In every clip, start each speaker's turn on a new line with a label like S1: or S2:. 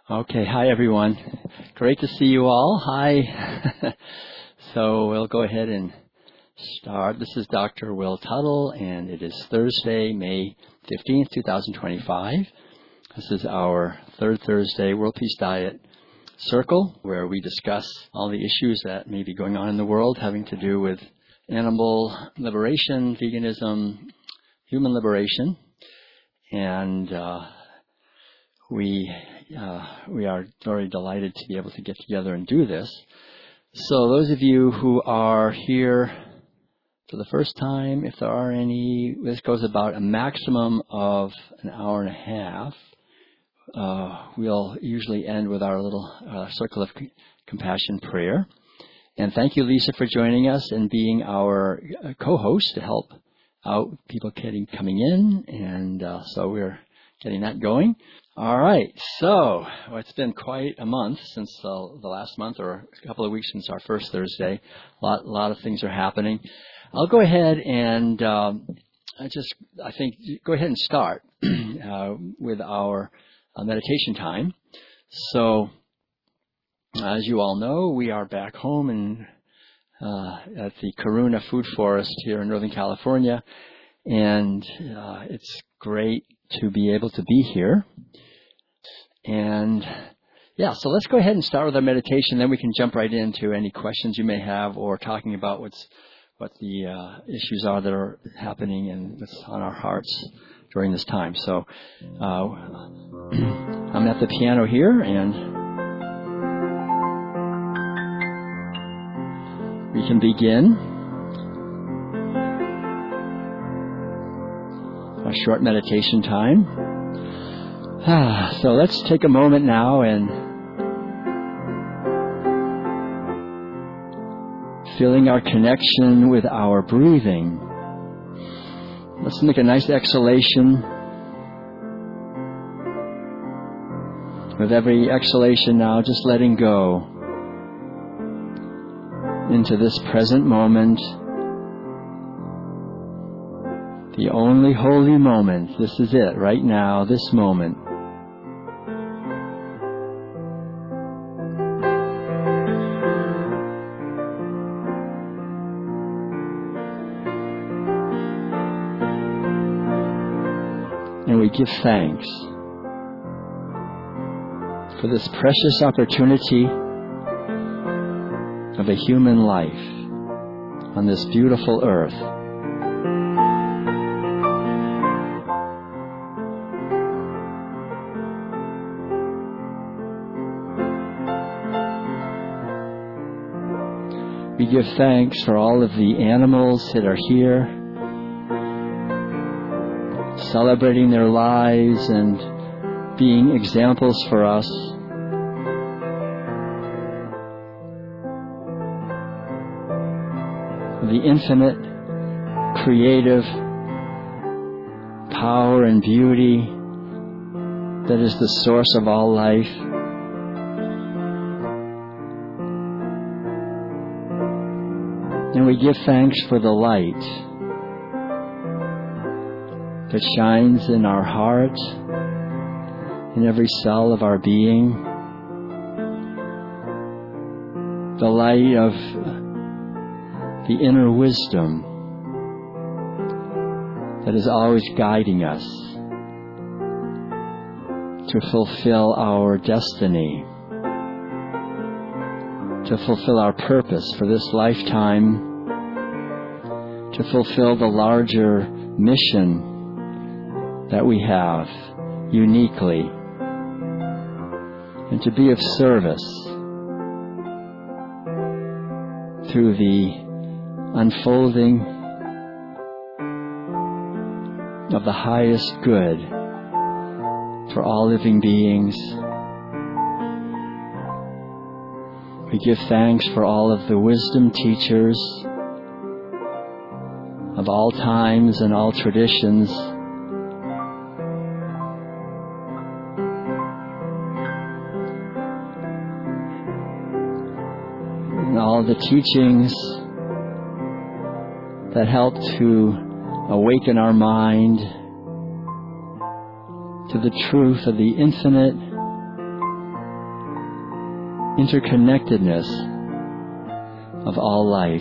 S1: Okay, hi everyone. Great to see you all. Hi. So we'll go ahead and start. This is Dr. Will Tuttle, and it is Thursday, May 15th, 2025. This is our third Thursday World Peace Diet Circle, where we discuss all the issues that may be going on in the world having to do with animal liberation, veganism, human liberation, and we are very delighted to be able to get together and do this. So those of you who are here for the first time, if there are any, this goes about a maximum of an hour and a half. We'll usually end with our little circle of compassion prayer. And thank you, Lisa, for joining us and being our co-host to help out people coming in. And so we're getting that going. All right, so it's been quite a month since the last month, or a couple of weeks since our first Thursday. A lot of things are happening. I'll go ahead and go ahead and start with our meditation time. So, as you all know, we are back home at the Corona Food Forest here in Northern California, and it's great to be able to be here. And so let's go ahead and start with our meditation. Then we can jump right into any questions you may have, or talking about what the issues are that are happening and what's on our hearts during this time. So I'm at the piano here, and we can begin a short meditation time. So let's take a moment now and feeling our connection with our breathing. Let's make a nice exhalation. With every exhalation now, just letting go into this present moment. The only holy moment. This is it, right now, this moment. And we give thanks for this precious opportunity of a human life on this beautiful earth. We give thanks for all of the animals that are here, celebrating their lives and being examples for us. The infinite creative power and beauty that is the source of all life. And we give thanks for the light that shines in our heart, in every cell of our being. The light of the inner wisdom that is always guiding us to fulfill our destiny, to fulfill our purpose for this lifetime, to fulfill the larger mission that we have uniquely, and to be of service through the unfolding of the highest good for all living beings. We give thanks for all of the wisdom teachers of all times and all traditions, and all the teachings that help to awaken our mind to the truth of the infinite interconnectedness of all life.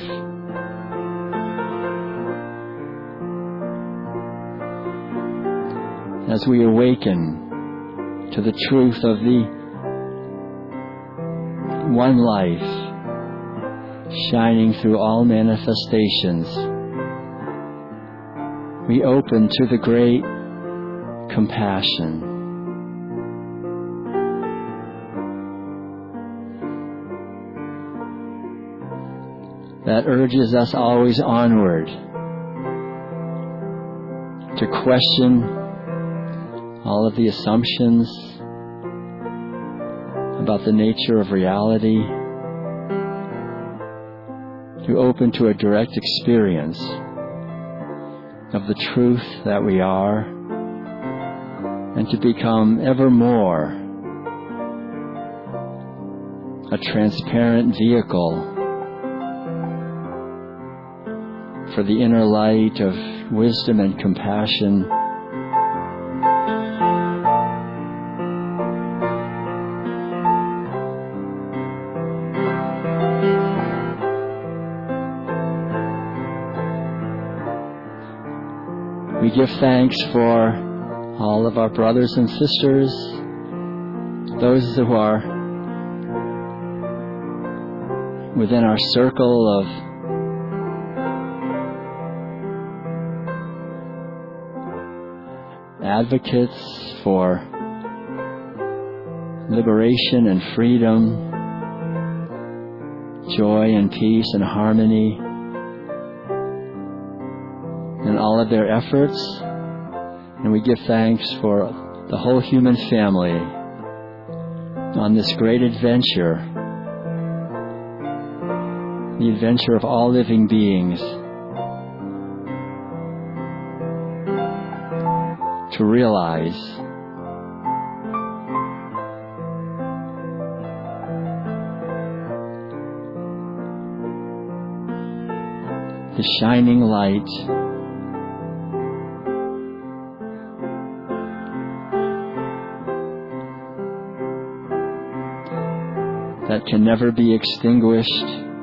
S1: As we awaken to the truth of the one life shining through all manifestations, we open to the great compassion. That urges us always onward to question all of the assumptions about the nature of reality, to open to a direct experience of the truth that we are, and to become ever more a transparent vehicle for the inner light of wisdom and compassion we give thanks for all of our brothers and sisters, those who are within our circle of advocates for liberation and freedom, joy and peace and harmony, and all of their efforts. And we give thanks for the whole human family on this great adventure, the adventure of all living beings, to realize the shining light that can never be extinguished.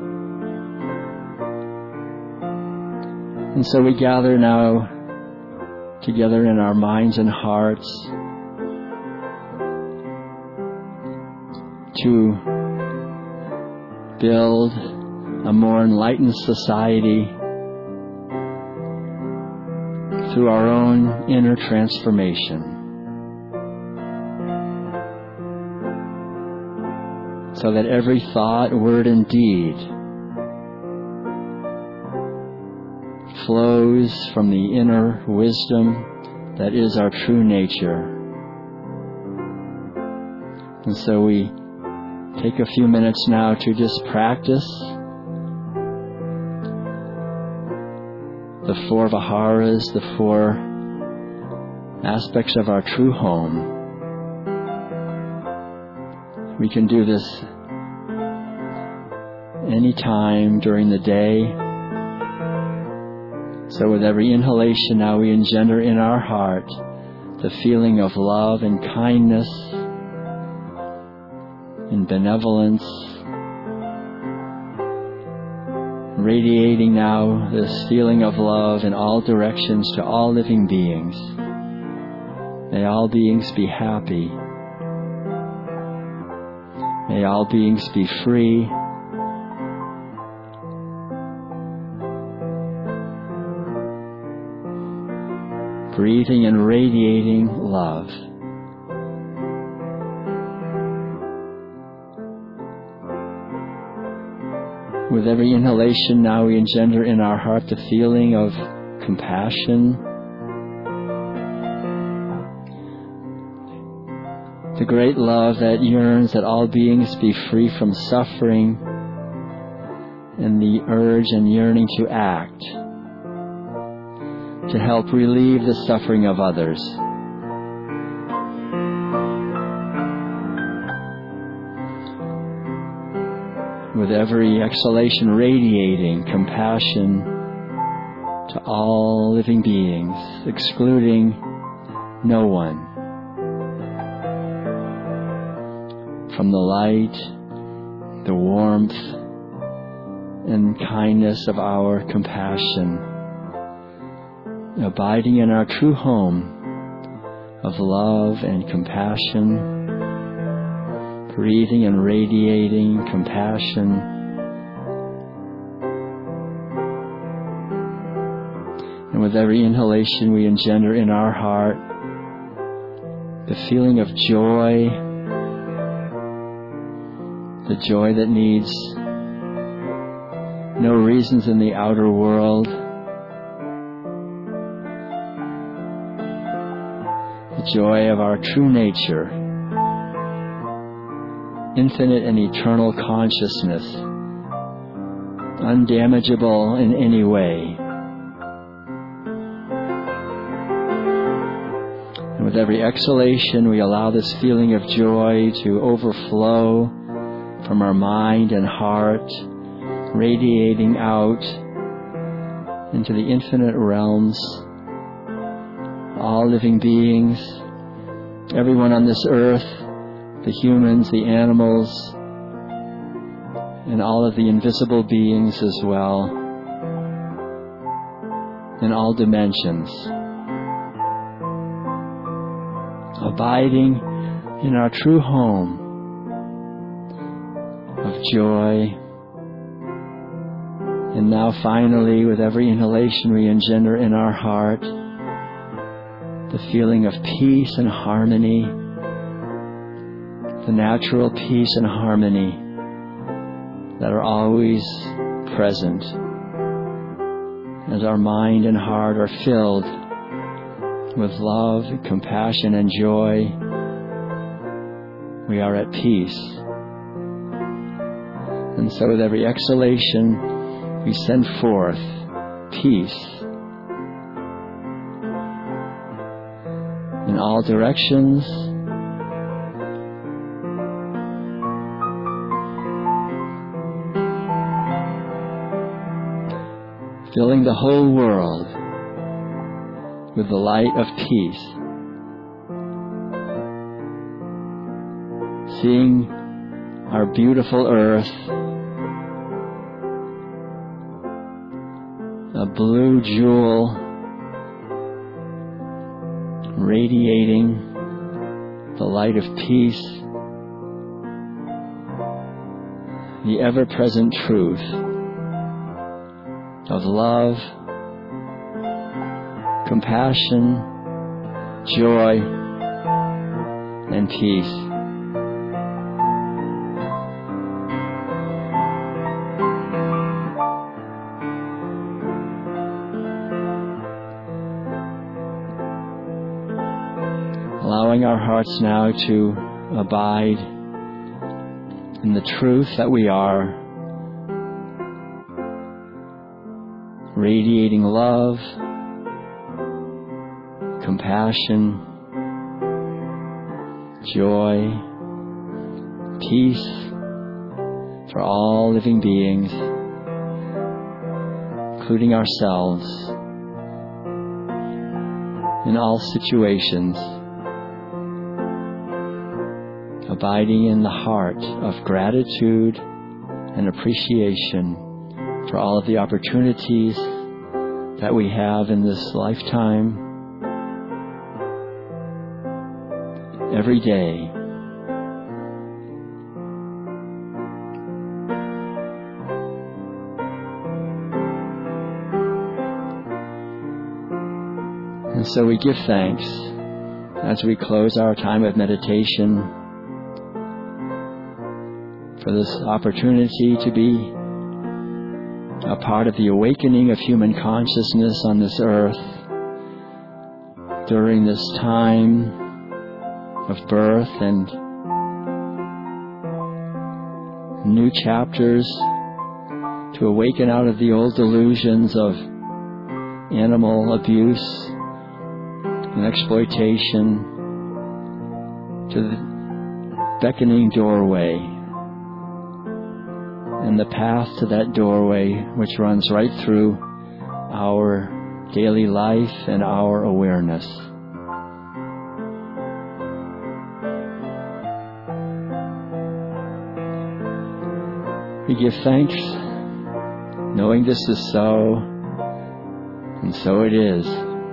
S1: And so we gather now together in our minds and hearts to build a more enlightened society through our own inner transformation, so that every thought, word, and deed flows from the inner wisdom that is our true nature. And so we take a few minutes now to just practice the four viharas, the four aspects of our true home. We can do this anytime during the day. So with every inhalation now we engender in our heart the feeling of love and kindness and benevolence, radiating now this feeling of love in all directions to all living beings. May all beings be happy. May all beings be free. Breathing and radiating love. With every inhalation now we engender in our heart the feeling of compassion, the great love that yearns that all beings be free from suffering, and the urge and yearning to act, to help relieve the suffering of others. With every exhalation radiating compassion to all living beings, excluding no one. From the light the warmth and kindness of our compassion, abiding in our true home of love and compassion, breathing and radiating compassion. And with every inhalation we engender in our heart the feeling of joy, the joy that needs no reasons in the outer world, the joy of our true nature, infinite and eternal consciousness, undamageable in any way. And with every exhalation, we allow this feeling of joy to overflow from our mind and heart, radiating out into the infinite realms, all living beings, everyone on this earth, the humans, the animals, and all of the invisible beings as well, in all dimensions, abiding in our true home of joy. And now finally, with every inhalation, we engender in our heart the feeling of peace and harmony, the natural peace and harmony that are always present as our mind and heart are filled with love, compassion, and joy. We are at peace. And so with every exhalation, we send forth peace in all directions, filling the whole world with the light of peace, seeing our beautiful earth, a blue jewel radiating the light of peace, the ever-present truth of love, compassion, joy, and peace. Allowing our hearts now to abide in the truth that we are, radiating love, compassion, joy, peace for all living beings, including ourselves, in all situations, abiding in the heart of gratitude and appreciation for all of the opportunities that we have in this lifetime, every day. And so we give thanks as we close our time of meditation for this opportunity to be a part of the awakening of human consciousness on this earth during this time of birth and new chapters, to awaken out of the old delusions of animal abuse and exploitation to the beckoning doorway and the path to that doorway which runs right through our daily life and our awareness. We give thanks, knowing this is so, and so it is.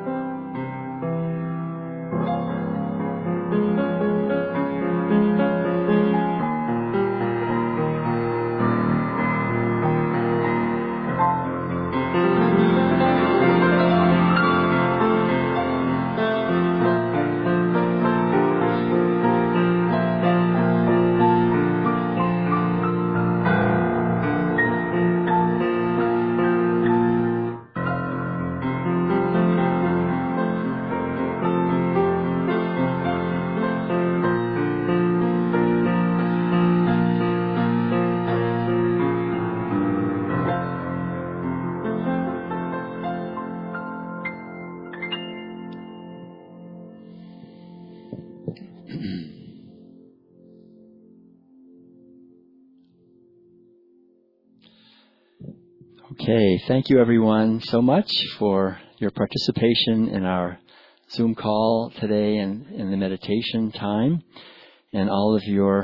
S1: Okay, thank you everyone so much for your participation in our Zoom call today and in the meditation time, and all of your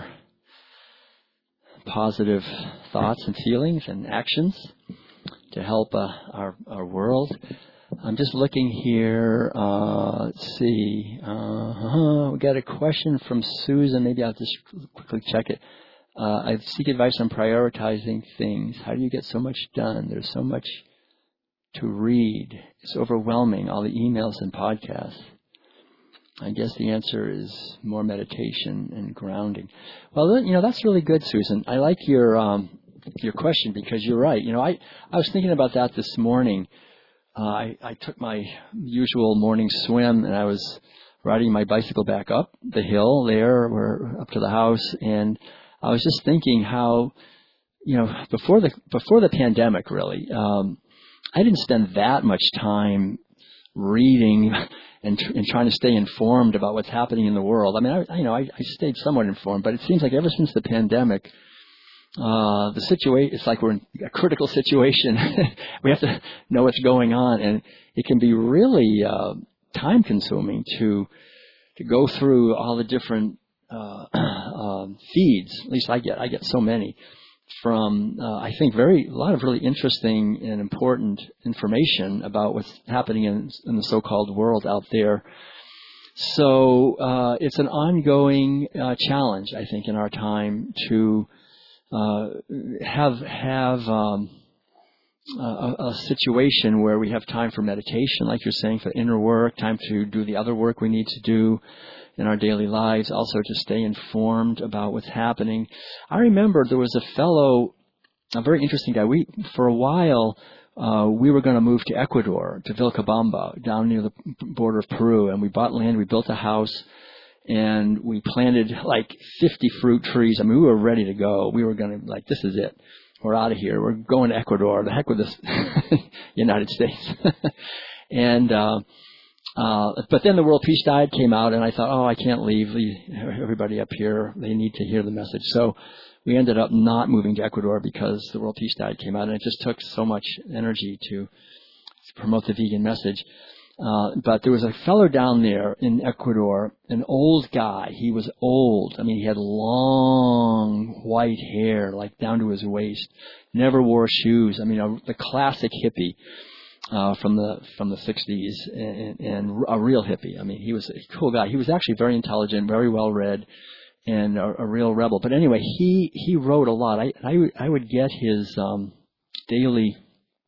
S1: positive thoughts and feelings and actions to help our world. I'm just looking here. Let's see. We got a question from Susan. Maybe I'll just quickly check it. I seek advice on prioritizing things. How do you get so much done? There's so much to read. It's overwhelming, all the emails and podcasts. I guess the answer is more meditation and grounding. Well, that's really good, Susan. I like your question because you're right. I was thinking about that this morning. I took my usual morning swim, and I was riding my bicycle back up the hill there, or up to the house, and I was just thinking how, before the pandemic, really, I didn't spend that much time reading and trying to stay informed about what's happening in the world. I mean, I stayed somewhat informed, but it seems like ever since the pandemic, the situation, it's like we're in a critical situation. We have to know what's going on, and it can be really time consuming to go through all the different feeds. At least I get so many from I think a lot of really interesting and important information about what's happening in the so-called world out there. So it's an ongoing challenge, I think, in our time to have a situation where we have time for meditation, like you're saying, for inner work, time to do the other work we need to do in our daily lives, also to stay informed about what's happening. I remember there was a very interesting guy. For a while, we were going to move to Ecuador, to Vilcabamba, down near the border of Peru, and we bought land, we built a house, and we planted like 50 fruit trees. I mean, we were ready to go. We were going to, this is it. We're out of here. We're going to Ecuador. The heck with this United States. And but then the World Peace Diet came out, and I thought, I can't leave everybody up here. They need to hear the message. So we ended up not moving to Ecuador because the World Peace Diet came out, and it just took so much energy to promote the vegan message. But there was a fellow down there in Ecuador, an old guy. He was old. I mean, he had long white hair, like down to his waist. Never wore shoes. I mean, the classic hippie. From the 60s, and a real hippie. I mean, he was a cool guy. He was actually very intelligent, very well read, and a real rebel. But anyway, he wrote a lot. I would get his daily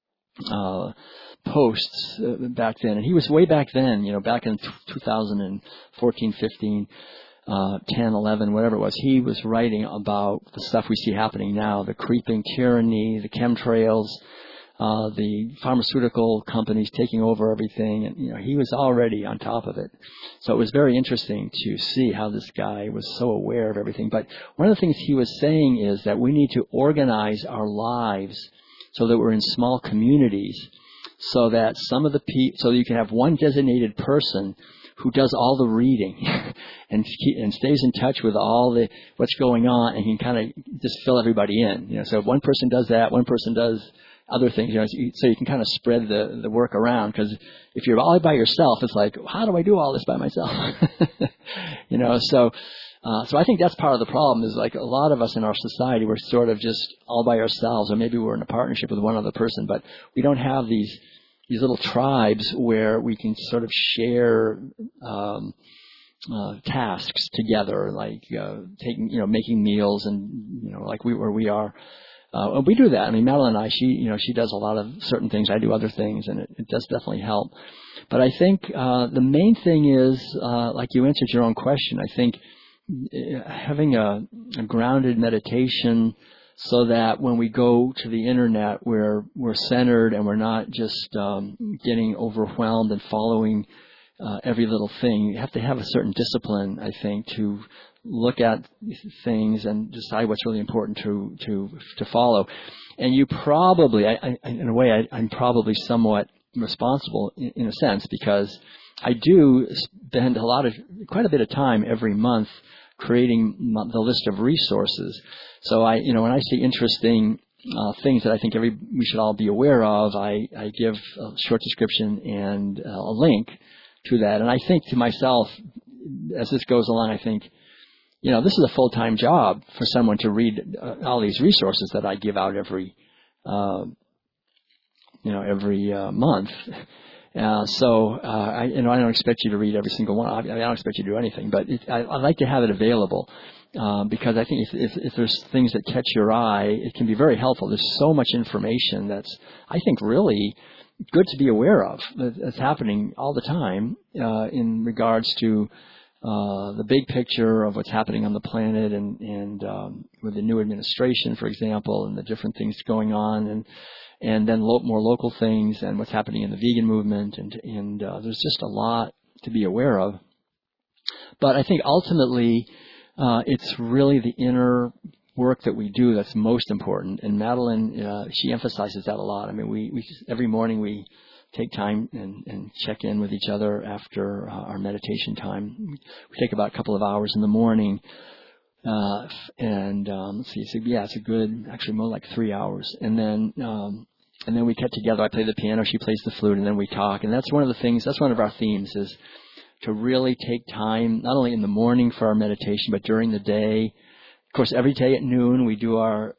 S1: posts back then, and he was way back then. Back in 2014, 15. 10, 11, whatever it was, he was writing about the stuff we see happening now, the creeping tyranny, the chemtrails, the pharmaceutical companies taking over everything, and he was already on top of it. So it was very interesting to see how this guy was so aware of everything. But one of the things he was saying is that we need to organize our lives so that we're in small communities, so that so that you can have one designated person who does all the reading and stays in touch with all what's going on, and can kind of just fill everybody in. So if one person does that, one person does other things, so you can kind of spread the work around. Because if you're all by yourself, it's like, how do I do all this by myself? So So I think that's part of the problem is like a lot of us in our society, we're sort of just all by ourselves, or maybe we're in a partnership with one other person, but we don't have these little tribes where we can sort of share tasks together, like making meals and like where we are. And we do that. I mean, Madeline and I, she does a lot of certain things. I do other things, and it does definitely help. But I think the main thing is, like you answered your own question, I think having a grounded meditation so that when we go to the internet, we're centered and we're not just getting overwhelmed and following every little thing. You have to have a certain discipline, I think, to look at things and decide what's really important to follow. And you probably, in a way, I'm probably somewhat responsible in a sense, because I do spend quite a bit of time every month creating the list of resources. So when I see interesting things that I think we should all be aware of, I give a short description and a link to that. And I think to myself, as this goes along, I think, this is a full-time job for someone to read all these resources that I give out every month. I don't expect you to read every single one. I don't expect you to do anything, but I like to have it available because I think if there's things that catch your eye, it can be very helpful. There's so much information that's, I think, really good to be aware of that's happening all the time in regards to the big picture of what's happening on the planet and with the new administration, for example, and the different things going on, and then more local things and what's happening in the vegan movement, and there's just a lot to be aware of. But I think ultimately it's really the inner work that we do that's most important. And Madeline, she emphasizes that a lot. I mean, we every morning we take time and check in with each other after our meditation time. We take about a couple of hours in the morning. Let's see, it's a good, actually more like 3 hours. And then we get together. I play the piano, she plays the flute, and then we talk. And that's one of our themes is to really take time, not only in the morning for our meditation, but during the day. Of course, every day at noon, we do our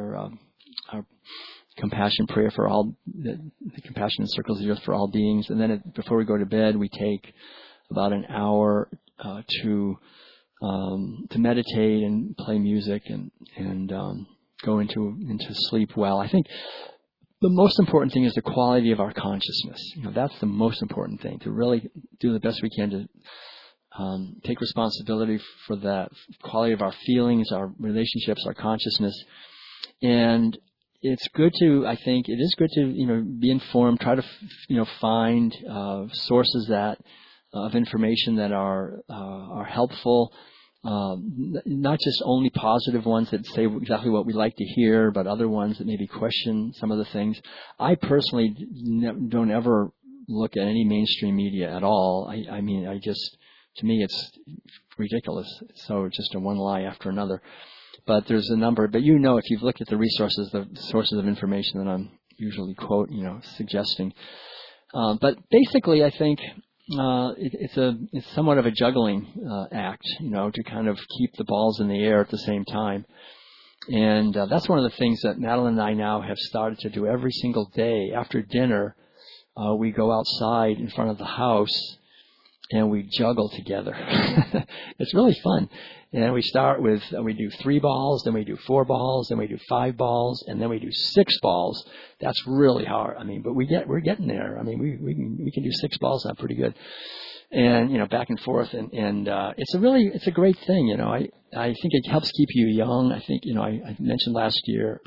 S1: compassion prayer for all, the compassion and circles of the earth for all beings. And then before we go to bed, we take about an hour to meditate and play music and go into sleep well. I think the most important thing is the quality of our consciousness. That's the most important thing, to really do the best we can to take responsibility for that quality of our feelings, our relationships, our consciousness. And it is good to, be informed, try to, find sources of information that are helpful, not just only positive ones that say exactly what we like to hear, but other ones that maybe question some of the things. I personally don't ever look at any mainstream media at all. To me, it's ridiculous. So just one lie after another. But there's a number. But if you've looked at the sources of information that I'm usually suggesting. But basically, I think it's somewhat of a juggling act, to kind of keep the balls in the air at the same time. And that's one of the things that Madeline and I now have started to do every single day. After dinner, we go outside in front of the house and we juggle together. It's really fun. And we start with, we do 3 balls, then we do 4 balls, then we do 5 balls, and then we do 6 balls. That's really hard. But we're getting there. We can do 6 balls now pretty good. And, back and forth. And it's a great thing. I think it helps keep you young. I think, I mentioned last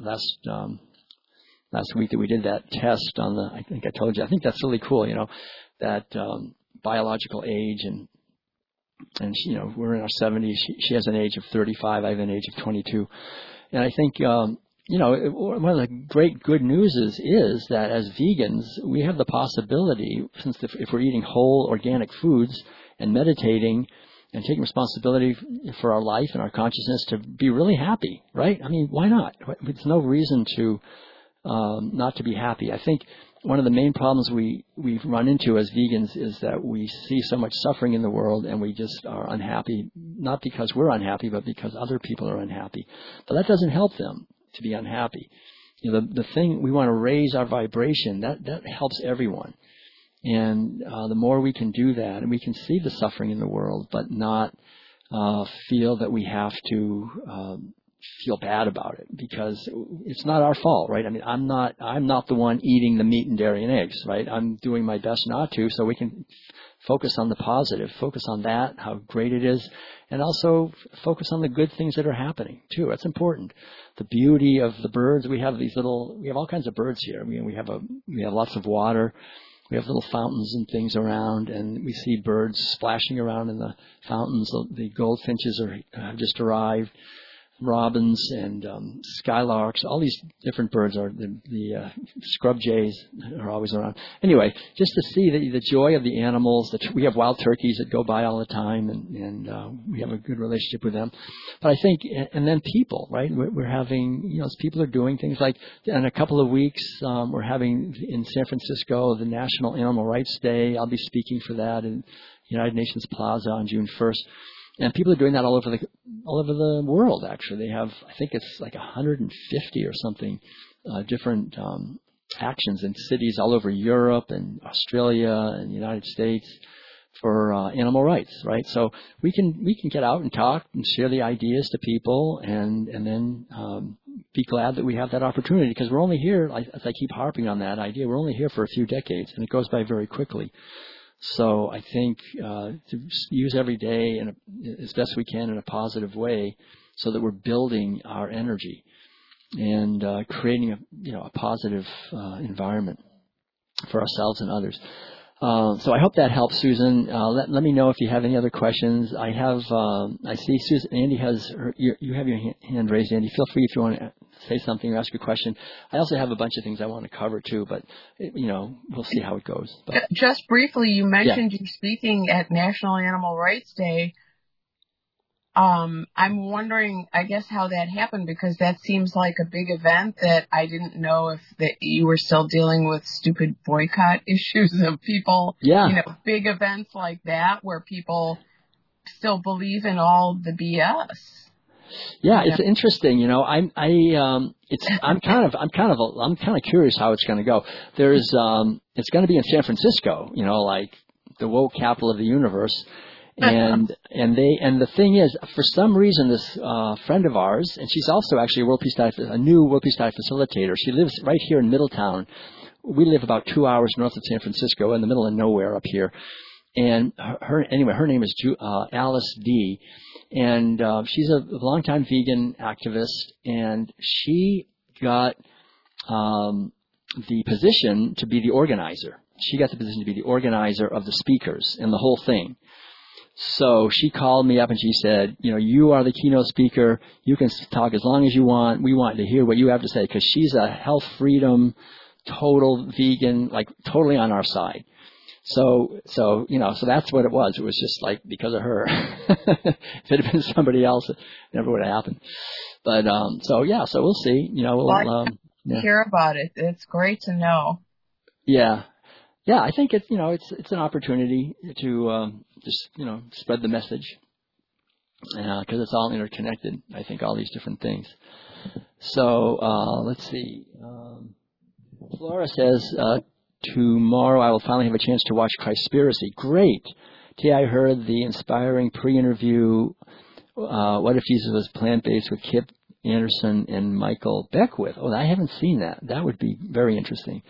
S1: week that we did that test I think I told you. I think that's really cool, that, biological age and we're in our 70s. She has an age of 35. I have an age of 22. And I think, one of the great good news is that as vegans, we have the possibility, since if we're eating whole organic foods and meditating and taking responsibility for our life and our consciousness, to be really happy, right? Why not? There's no reason to not to be happy. I think one of the main problems we've run into as vegans is that we see so much suffering in the world, and we just are unhappy, not because we're unhappy, but because other people are unhappy. But that doesn't help them to be unhappy. The thing, we want to raise our vibration. That helps everyone. And the more we can do that, and we can see the suffering in the world, but not feel that we have to feel bad about it, because it's not our fault, right? I mean, I'm not the one eating the meat and dairy and eggs, right? I'm doing my best not to, so we can focus on the positive, focus on that, how great it is, and also focus on the good things that are happening too. That's important. The beauty of the birds. We have all kinds of birds here. We have lots of water. We have little fountains and things around, and we see birds splashing around in the fountains. The goldfinches have just arrived. Robins and skylarks, all these different birds are the scrub jays are always around. Anyway, just to see the joy of the animals. We have wild turkeys that go by all the time, and we have a good relationship with them. But I think, and then people, right? We're having, people are doing things like, in a couple of weeks, we're having in San Francisco the National Animal Rights Day. I'll be speaking for that in United Nations Plaza on June 1st. And people are doing that all over the world, actually. They have, I think it's like 150 or something, different actions in cities all over Europe and Australia and the United States for animal rights, right? So we can get out and talk and share the ideas to people, and then be glad that we have that opportunity, because we're only here, as I keep harping on that idea, we're only here for a few decades, and it goes by very quickly. So I think to use every day as best we can in a positive way, so that we're building our energy and creating a positive environment for ourselves and others. So I hope that helps, Susan. Let me know if you have any other questions. I see Susan. Andy you have your hand raised, Andy. Feel free if you want to say something or ask a question. I also have a bunch of things I want to cover too, but we'll see how it goes. But,
S2: just briefly, you mentioned you're speaking at National Animal Rights Day. I'm wondering, I guess, how that happened, because that seems like a big event that I didn't know if that you were still dealing with stupid boycott issues of people.
S1: Yeah.
S2: Big events like that where people still believe in all the BS.
S1: Yeah, it's interesting. I'm kind of curious how it's going to go. It's going to be in San Francisco, like the woke capital of the universe. And the thing is, for some reason, this friend of ours, and she's also actually a new World Peace Diet facilitator. She lives right here in Middletown. We live about 2 hours north of San Francisco, in the middle of nowhere up here. And her name is Alice D. And she's a longtime vegan activist, and she got the position to be the organizer. She got the position to be the organizer of the speakers and the whole thing. So she called me up and she said, you are the keynote speaker. You can talk as long as you want. We want to hear what you have to say, because she's a health freedom, total vegan, like totally on our side. So that's what it was. It was just like because of her. If it had been somebody else, it never would have happened. But, so we'll see.
S2: Hear about it. It's great to know.
S1: Yeah. Yeah, I think it's an opportunity to just spread the message, because it's all interconnected. I think all these different things. So let's see. Flora says tomorrow I will finally have a chance to watch Christspiracy. Great. Today I heard the inspiring pre-interview. What if Jesus was plant-based with Kip Anderson and Michael Beckwith? Oh, I haven't seen that. That would be very interesting.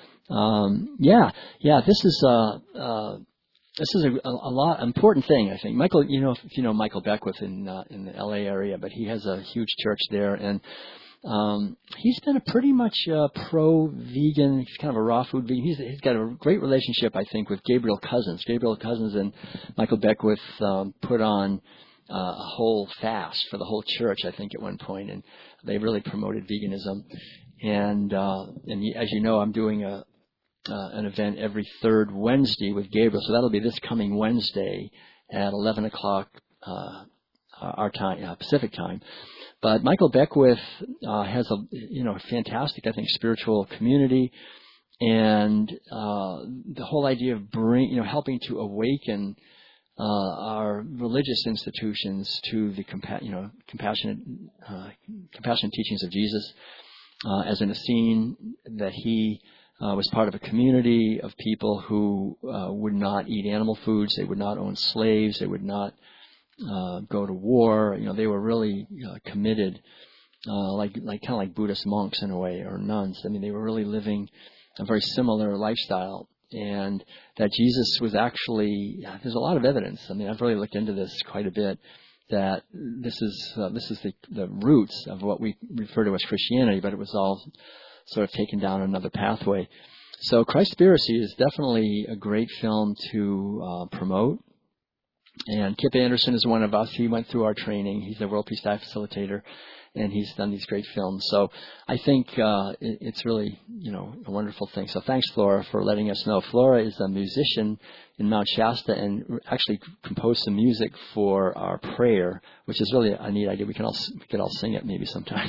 S1: This is a lot important thing, I think. Michael, if you know Michael Beckwith in the LA area, but he has a huge church there, and he's been a pretty much pro-vegan. He's kind of a raw food vegan. He's got a great relationship, I think, with Gabriel Cousins. Gabriel Cousins and Michael Beckwith put on a whole fast for the whole church, I think, at one point, and they really promoted veganism. And as you know, I'm doing an event every third Wednesday with Gabriel, so that'll be this coming Wednesday at 11 o'clock our time, Pacific time. But Michael Beckwith has a fantastic, I think, spiritual community, and the whole idea of helping to awaken our religious institutions to the compassionate teachings of Jesus, as in a scene that he was part of a community of people who would not eat animal foods, they would not own slaves, they would not go to war. They were really committed, kind of like Buddhist monks in a way, or nuns. I mean, they were really living a very similar lifestyle, and that Jesus was actually, there's a lot of evidence. I mean, I've really looked into this quite a bit, that this is the roots of what we refer to as Christianity, but it was all sort of taken down another pathway. So Christspiracy is definitely a great film to promote. And Kip Anderson is one of us. He went through our training. He's a World Peace Diet facilitator, and he's done these great films. So I think it's really, a wonderful thing. So thanks, Flora, for letting us know. Flora is a musician in Mount Shasta and actually composed some music for our prayer, which is really a neat idea. We could all sing it maybe sometime.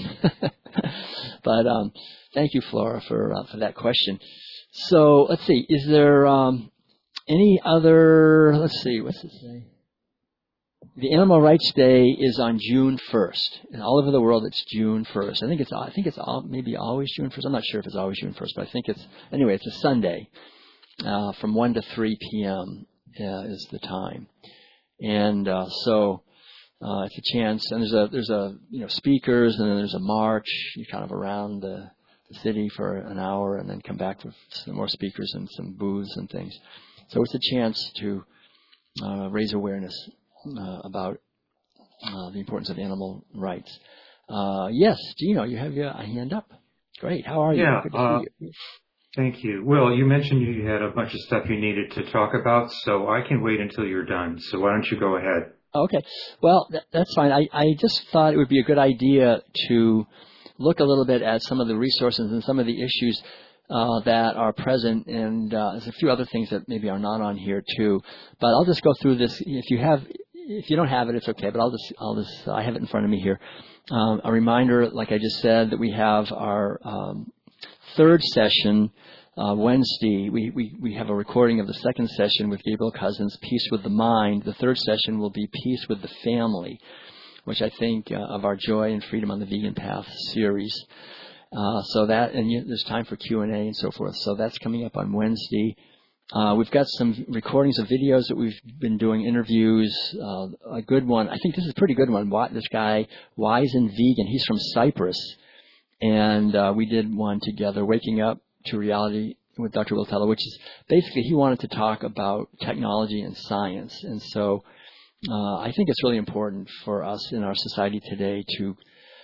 S1: But thank you, Flora, for that question. So let's see. Is there any other? Let's see. What's it say? The Animal Rights Day is on June 1st. And all over the world, it's June 1st. I think it's maybe always June 1st. I'm not sure if it's always June 1st, but I think it's a Sunday from 1 to 3 p.m. Is the time. And so it's a chance. And there's a speakers, and then there's a march. You kind of around the city for an hour, and then come back with some more speakers and some booths and things. So it's a chance to raise awareness about the importance of animal rights. Yes, Gino, you have your hand up. Great. How are you?
S3: Yeah.
S1: Good to see you.
S3: Thank you. Will, you mentioned you had a bunch of stuff you needed to talk about, so I can wait until you're done. So why don't you go ahead?
S1: Okay. Well, that's fine. I just thought it would be a good idea to look a little bit at some of the resources and some of the issues that are present, and there's a few other things that maybe are not on here too. But I'll just go through this. If you don't have it, it's okay. But I have it in front of me here. A reminder, like I just said, that we have our third session Wednesday. We have a recording of the second session with Gabriel Cousins, Peace with the Mind. The third session will be Peace with the Family, which I think of our Joy and Freedom on the Vegan Path series. So that, and there's time for Q&A and so forth. So that's coming up on Wednesday. We've got some recordings of videos that we've been doing, interviews. A good one, I think this is a pretty good one. This guy, Wise and Vegan, he's from Cyprus. And we did one together, Waking Up to Reality with Dr. Will Tuttle, which is basically he wanted to talk about technology and science. And so I think it's really important for us in our society today to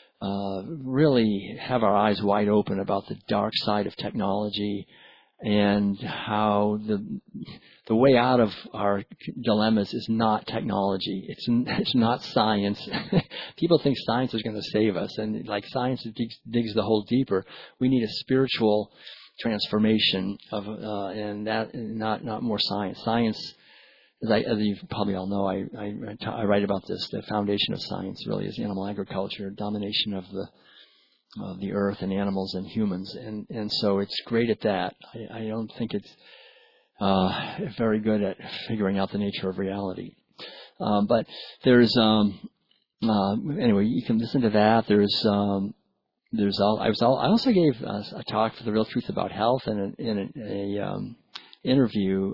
S1: really have our eyes wide open about the dark side of technology and how the way out of our dilemmas is not technology. It's not science. People think science is going to save us, and like science digs the hole deeper. We need a spiritual transformation and not more science. Science, as you probably all know, I write about this. The foundation of science really is animal agriculture, domination of the earth and animals and humans, and so it's great at that. I don't think it's very good at figuring out the nature of reality. But there's anyway, you can listen to that. I also gave a talk for The Real Truth About Health and an interview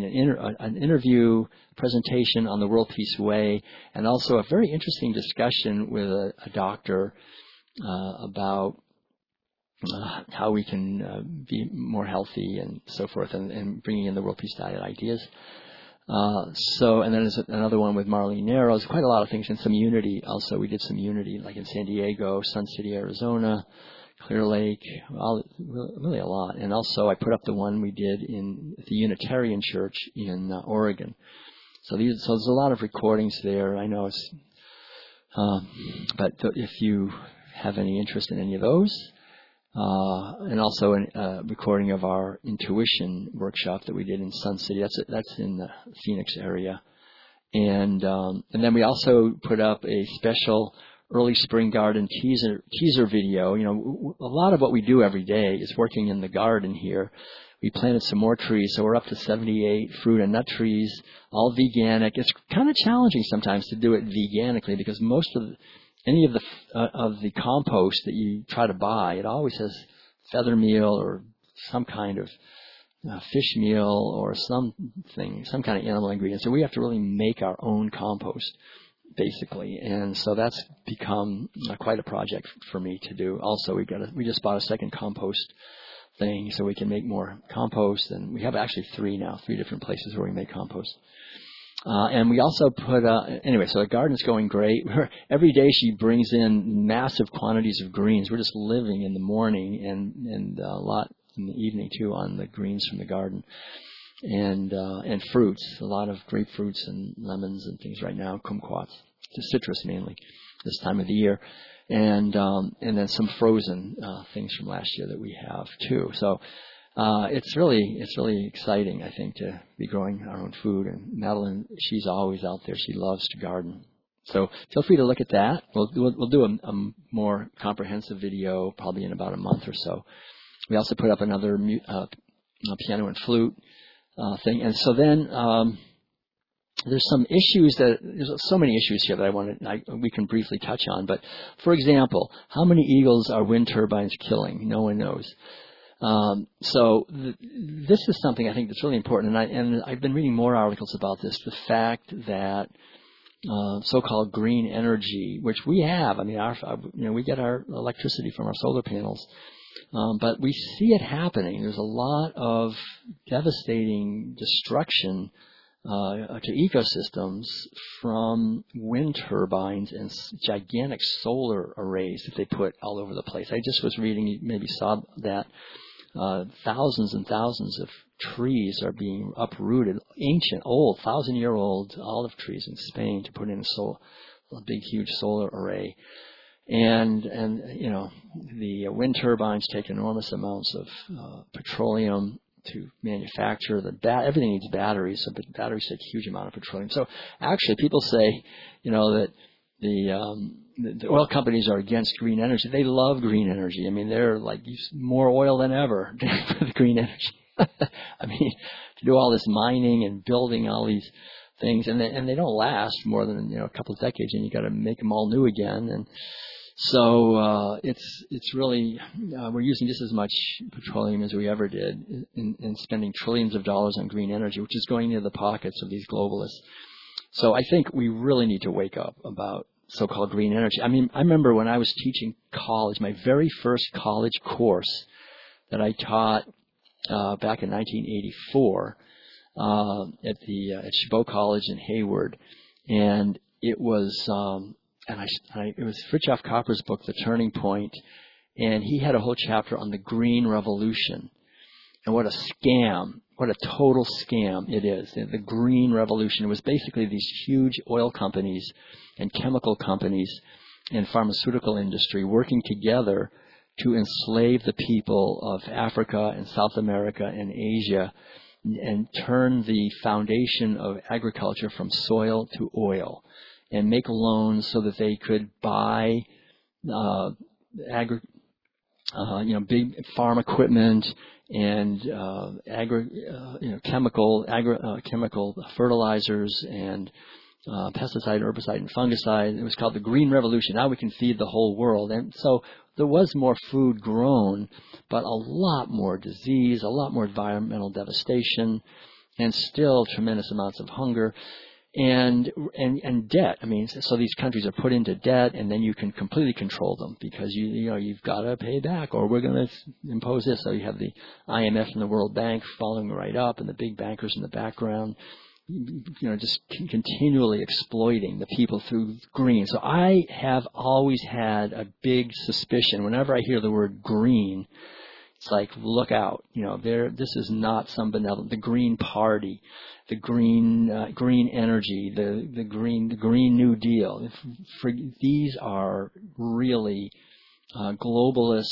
S1: presentation on the World Peace Way, and also a very interesting discussion with a doctor about how we can be more healthy and so forth, and bringing in the World Peace Diet ideas. And then there's another one with Marlene Narrows, quite a lot of things, and some Unity also. We did some Unity, like in San Diego, Sun City, Arizona, Clear Lake, really a lot. And also I put up the one we did in the Unitarian Church in Oregon. So there's a lot of recordings there. I know it's, but if you have any interest in any of those, and also a recording of our intuition workshop that we did in Sun City. That's in the Phoenix area. And then we also put up a special early spring garden teaser video. You know, a lot of what we do every day is working in the garden here. We planted some more trees, so we're up to 78 fruit and nut trees, all veganic. It's kind of challenging sometimes to do it veganically because any of the compost that you try to buy, it always has feather meal or some kind of fish meal or some kind of animal ingredient. So we have to really make our own compost, basically. And so that's become quite a project for me to do. Also, we just bought a second compost thing so we can make more compost, and we have actually three different places where we make compost. And we also put, anyway, so the garden's going great. Every day she brings in massive quantities of greens. We're just living in the morning and a lot in the evening too on the greens from the garden. And fruits, a lot of grapefruits and lemons and things right now, kumquats, just citrus mainly this time of the year. And then some frozen things from last year that we have too. So it's really exciting, I think, to be growing our own food. And Madeline, she's always out there. She loves to garden. So feel free to look at that. We'll do a more comprehensive video probably in about a month or so. We also put up another piano and flute thing. And so then there's so many issues here that we can briefly touch on. But for example, how many eagles are wind turbines killing? No one knows. So this is something I think that's really important. And I've been reading more articles about this. The fact that so-called green energy, which we have, I mean, we get our electricity from our solar panels. But we see it happening. There's a lot of devastating destruction to ecosystems from wind turbines and gigantic solar arrays that they put all over the place. I just was reading, you maybe saw that thousands and thousands of trees are being uprooted, ancient, old, 1,000-year-old olive trees in Spain to put in a big, huge solar array. And you know, the wind turbines take enormous amounts of petroleum to manufacture. Everything needs batteries, so batteries take a huge amount of petroleum. So actually, people say, you know, that the oil companies are against green energy. They love green energy. I mean, they're like use more oil than ever for the green energy. I mean, to do all this mining and building all these things, and they don't last more than a couple of decades, and you got to make them all new again. And so it's really we're using just as much petroleum as we ever did, and spending trillions of dollars on green energy, which is going into the pockets of these globalists. So I think we really need to wake up about so-called green energy. I mean, I remember when I was teaching college, my very first college course that I taught back in 1984 at Chabot College in Hayward, and it was it was Fritjof Capra's book, The Turning Point, and he had a whole chapter on the Green Revolution and what a scam, what a total scam it is. The Green Revolution was basically these huge oil companies and chemical companies and pharmaceutical industry working together to enslave the people of Africa and South America and Asia and turn the foundation of agriculture from soil to oil, and make loans so that they could buy big farm equipment and chemical fertilizers and pesticide, herbicide, and fungicide. It was called the Green Revolution. Now we can feed the whole world. And so there was more food grown, but a lot more disease, a lot more environmental devastation, and still tremendous amounts of hunger. And debt. I mean, so these countries are put into debt, and then you can completely control them because you've got to pay back, or we're going to impose this. So you have the IMF and the World Bank following right up, and the big bankers in the background, just continually exploiting the people through green. So I have always had a big suspicion whenever I hear the word green. It's like, look out, this is not some benevolent, the Green Party, the green energy, the Green New Deal. These are really globalist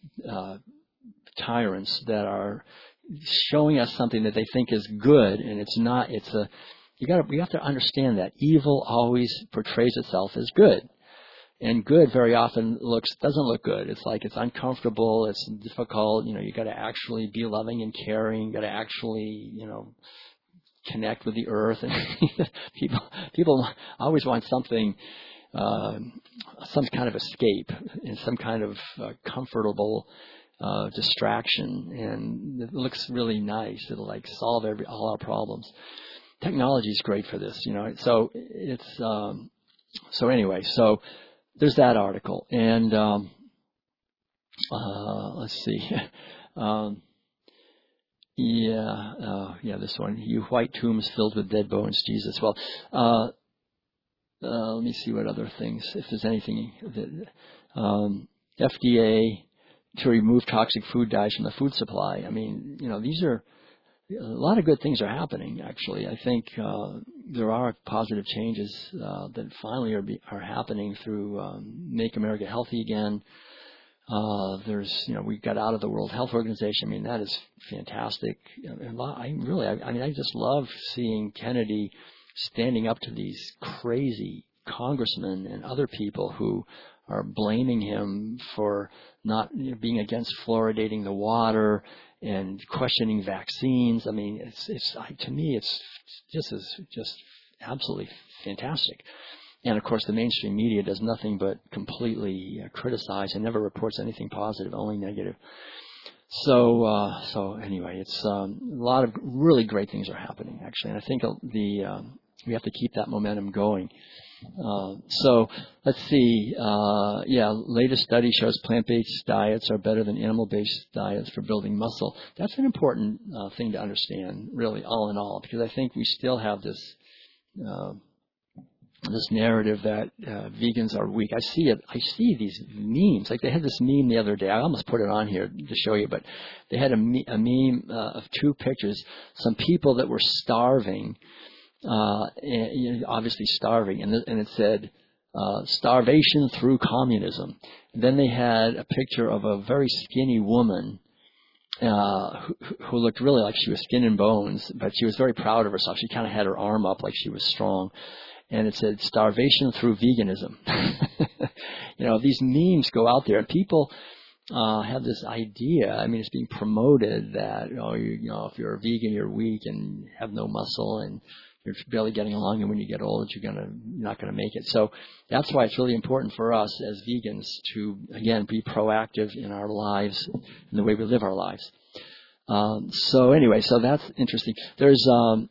S1: tyrants that are showing us something that they think is good, and it's not. We have to understand that evil always portrays itself as good. And good very often doesn't look good. It's like it's uncomfortable, it's difficult, you got to actually be loving and caring, got to actually, connect with the earth. And people always want something, some kind of escape and some kind of comfortable distraction, and it looks really nice. It'll like solve all our problems. Technology is great for this, So it's so anyway. So there's that article, and let's see. This one. You white tombs filled with dead bones, Jesus. Well, let me see what other things. If there's anything that FDA to remove toxic food dyes from the food supply. I mean, these are a lot of good things are happening. Actually, I think there are positive changes that finally are happening through Make America Healthy Again. We got out of the World Health Organization. I mean, that is fantastic. I just love seeing Kennedy standing up to these crazy congressmen and other people who are blaming him for not being against fluoridating the water and questioning vaccines. I mean, to me, it's just absolutely fantastic. And of course, the mainstream media does nothing but completely criticize and never reports anything positive, only negative. So anyway, it's a lot of really great things are happening actually, and I think we have to keep that momentum going. So let's see. Latest study shows plant-based diets are better than animal-based diets for building muscle. That's an important thing to understand, really, all in all, because I think we still have this narrative that vegans are weak. I see these memes. Like they had this meme the other day. I almost put it on here to show you, but they had a meme of two pictures. Some people that were starving. Obviously starving, and it said starvation through communism. And then they had a picture of a very skinny woman who looked really like she was skin and bones, but she was very proud of herself. She kind of had her arm up like she was strong, and it said starvation through veganism. These memes go out there, and people have this idea. I mean, it's being promoted that if you're a vegan, you're weak and have no muscle and you're barely getting along, and when you get old, you're not gonna make it. So that's why it's really important for us as vegans to, again, be proactive in our lives, in the way we live our lives. So that's interesting. There's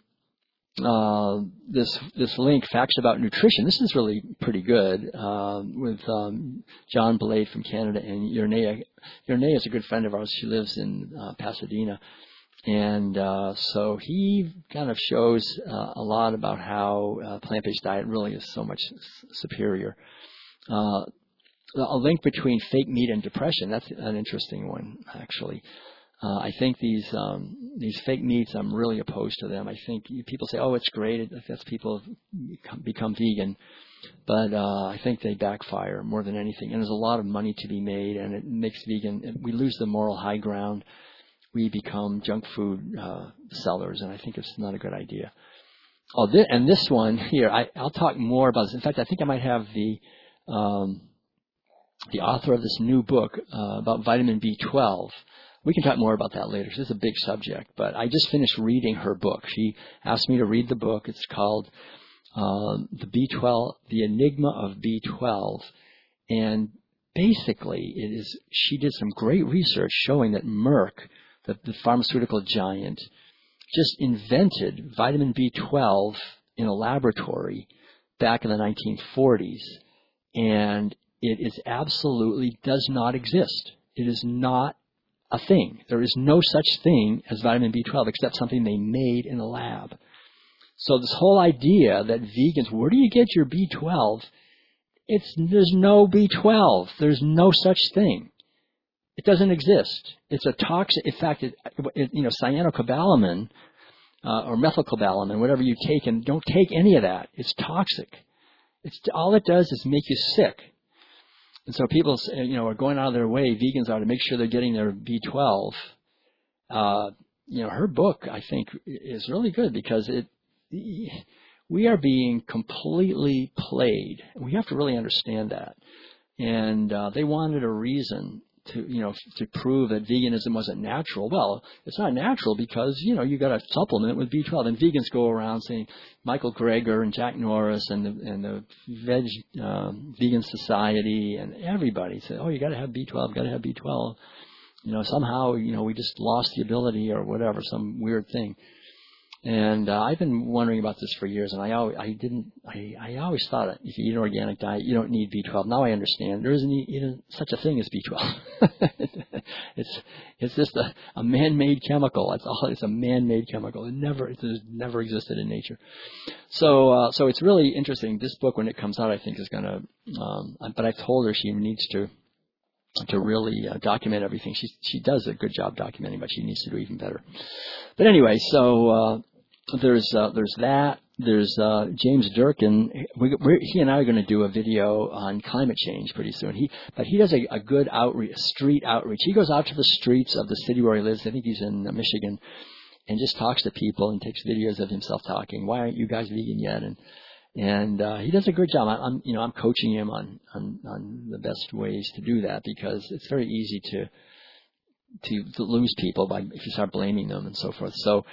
S1: this link, Facts About Nutrition. This is really pretty good, with John Blade from Canada and Yernea. Yernea is a good friend of ours. She lives in Pasadena. And so he kind of shows a lot about how plant-based diet really is so much superior. A link between fake meat and depression, that's an interesting one, actually. I think these fake meats, I'm really opposed to them. I think people say, oh, it's great if that's people become vegan. But I think they backfire more than anything. And there's a lot of money to be made, and it makes we lose the moral high ground. We become junk food sellers, and I think it's not a good idea. And this one here, I'll talk more about this. In fact, I think I might have the author of this new book about vitamin B12. We can talk more about that later. This is a big subject, but I just finished reading her book. She asked me to read the book. It's called The Enigma of B12, and basically she did some great research showing that Merck, the pharmaceutical giant, just invented vitamin B12 in a laboratory back in the 1940s, and it absolutely does not exist. It is not a thing. There is no such thing as vitamin B12 except something they made in a lab. So this whole idea that vegans, where do you get your B12? There's no B12. There's no such thing. It doesn't exist. It's a toxic. In fact, cyanocobalamin or methylcobalamin, whatever you take, and don't take any of that. It's toxic. All it does is make you sick. And so people, are going out of their way. Vegans are to make sure they're getting their B12. Her book, I think, is really good because we are being completely played. We have to really understand that. And they wanted a reason to prove that veganism wasn't natural. Well, it's not natural because, you got to supplement with B12. And vegans go around saying, Michael Greger and Jack Norris and the Vegan Society and everybody said, oh, you got to have B12, got to have B12. Somehow, we just lost the ability or whatever, some weird thing. And I've been wondering about this for years, and I always thought that if you eat an organic diet, you don't need B12. Now I understand. There isn't even such a thing as B12. It's just a man-made chemical. That's all. It's a man-made chemical. It never existed in nature. So it's really interesting. This book, when it comes out, I think is going to. But I've told her she needs to really document everything. She does a good job documenting, but she needs to do even better. But anyway, so there's that. There's James Durkin. He and I are going to do a video on climate change pretty soon. He does a good street outreach. He goes out to the streets of the city where he lives. I think he's in Michigan, and just talks to people and takes videos of himself talking. Why aren't you guys vegan yet? And he does a good job. I'm coaching him on the best ways to do that, because it's very easy to lose people if you start blaming them and so forth. So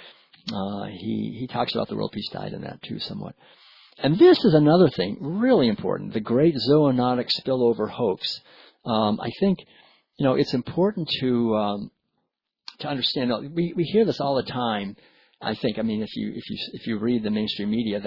S1: he talks about the World Peace Diet and that too somewhat. And this is another thing really important: the Great Zoonotic Spillover Hoax. I think it's important to understand. We hear this all the time. I think. I mean, if you read the mainstream media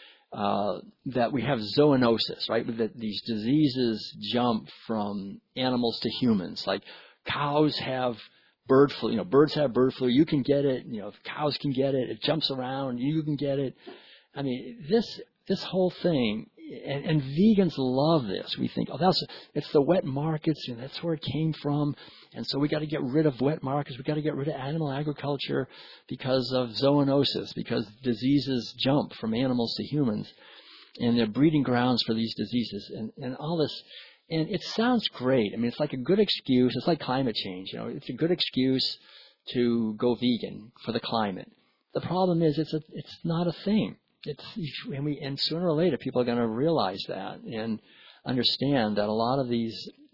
S1: that we have zoonosis, right? That these diseases jump from animals to humans. Like cows have bird flu. Birds have bird flu. You can get it. Cows can get it. It jumps around. You can get it. I mean, this whole thing, and vegans love this. We think, it's the wet markets, and that's where it came from. And so we got to get rid of wet markets. We got to get rid of animal agriculture because of zoonosis, because diseases jump from animals to humans, and they're breeding grounds for these diseases and all this. And it sounds great. I mean, it's like a good excuse. It's like climate change. It's a good excuse to go vegan for the climate. The problem is it's not a thing. And sooner or later people are going to realize that and understand that a lot of these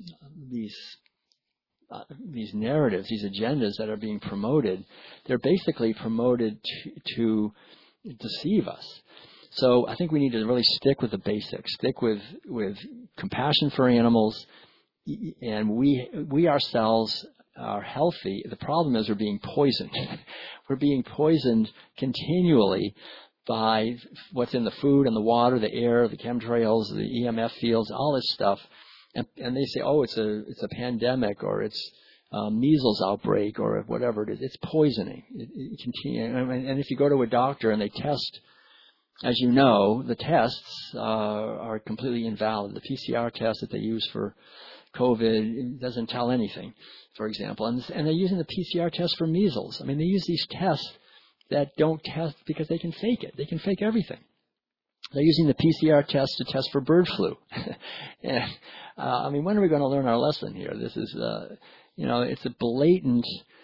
S1: narratives, these agendas that are being promoted, they're basically promoted to deceive us. So I think we need to really stick with the basics, stick with compassion for animals, and we ourselves are healthy. The problem is we're being poisoned. We're being poisoned continually by what's in the food and the water, the air, the chemtrails, the EMF fields, all this stuff. And they say, oh, it's a pandemic, or it's a measles outbreak, or whatever it is. It's poisoning. It continues. And if you go to a doctor and they test, as you know, the tests are completely invalid. The PCR test that they use for COVID doesn't tell anything, for example. And they're using the PCR test for measles. I mean, they use these tests that don't test because they can fake it. They can fake everything. They're using the PCR test to test for bird flu. And, when are we going to learn our lesson here? This is, it's a blatant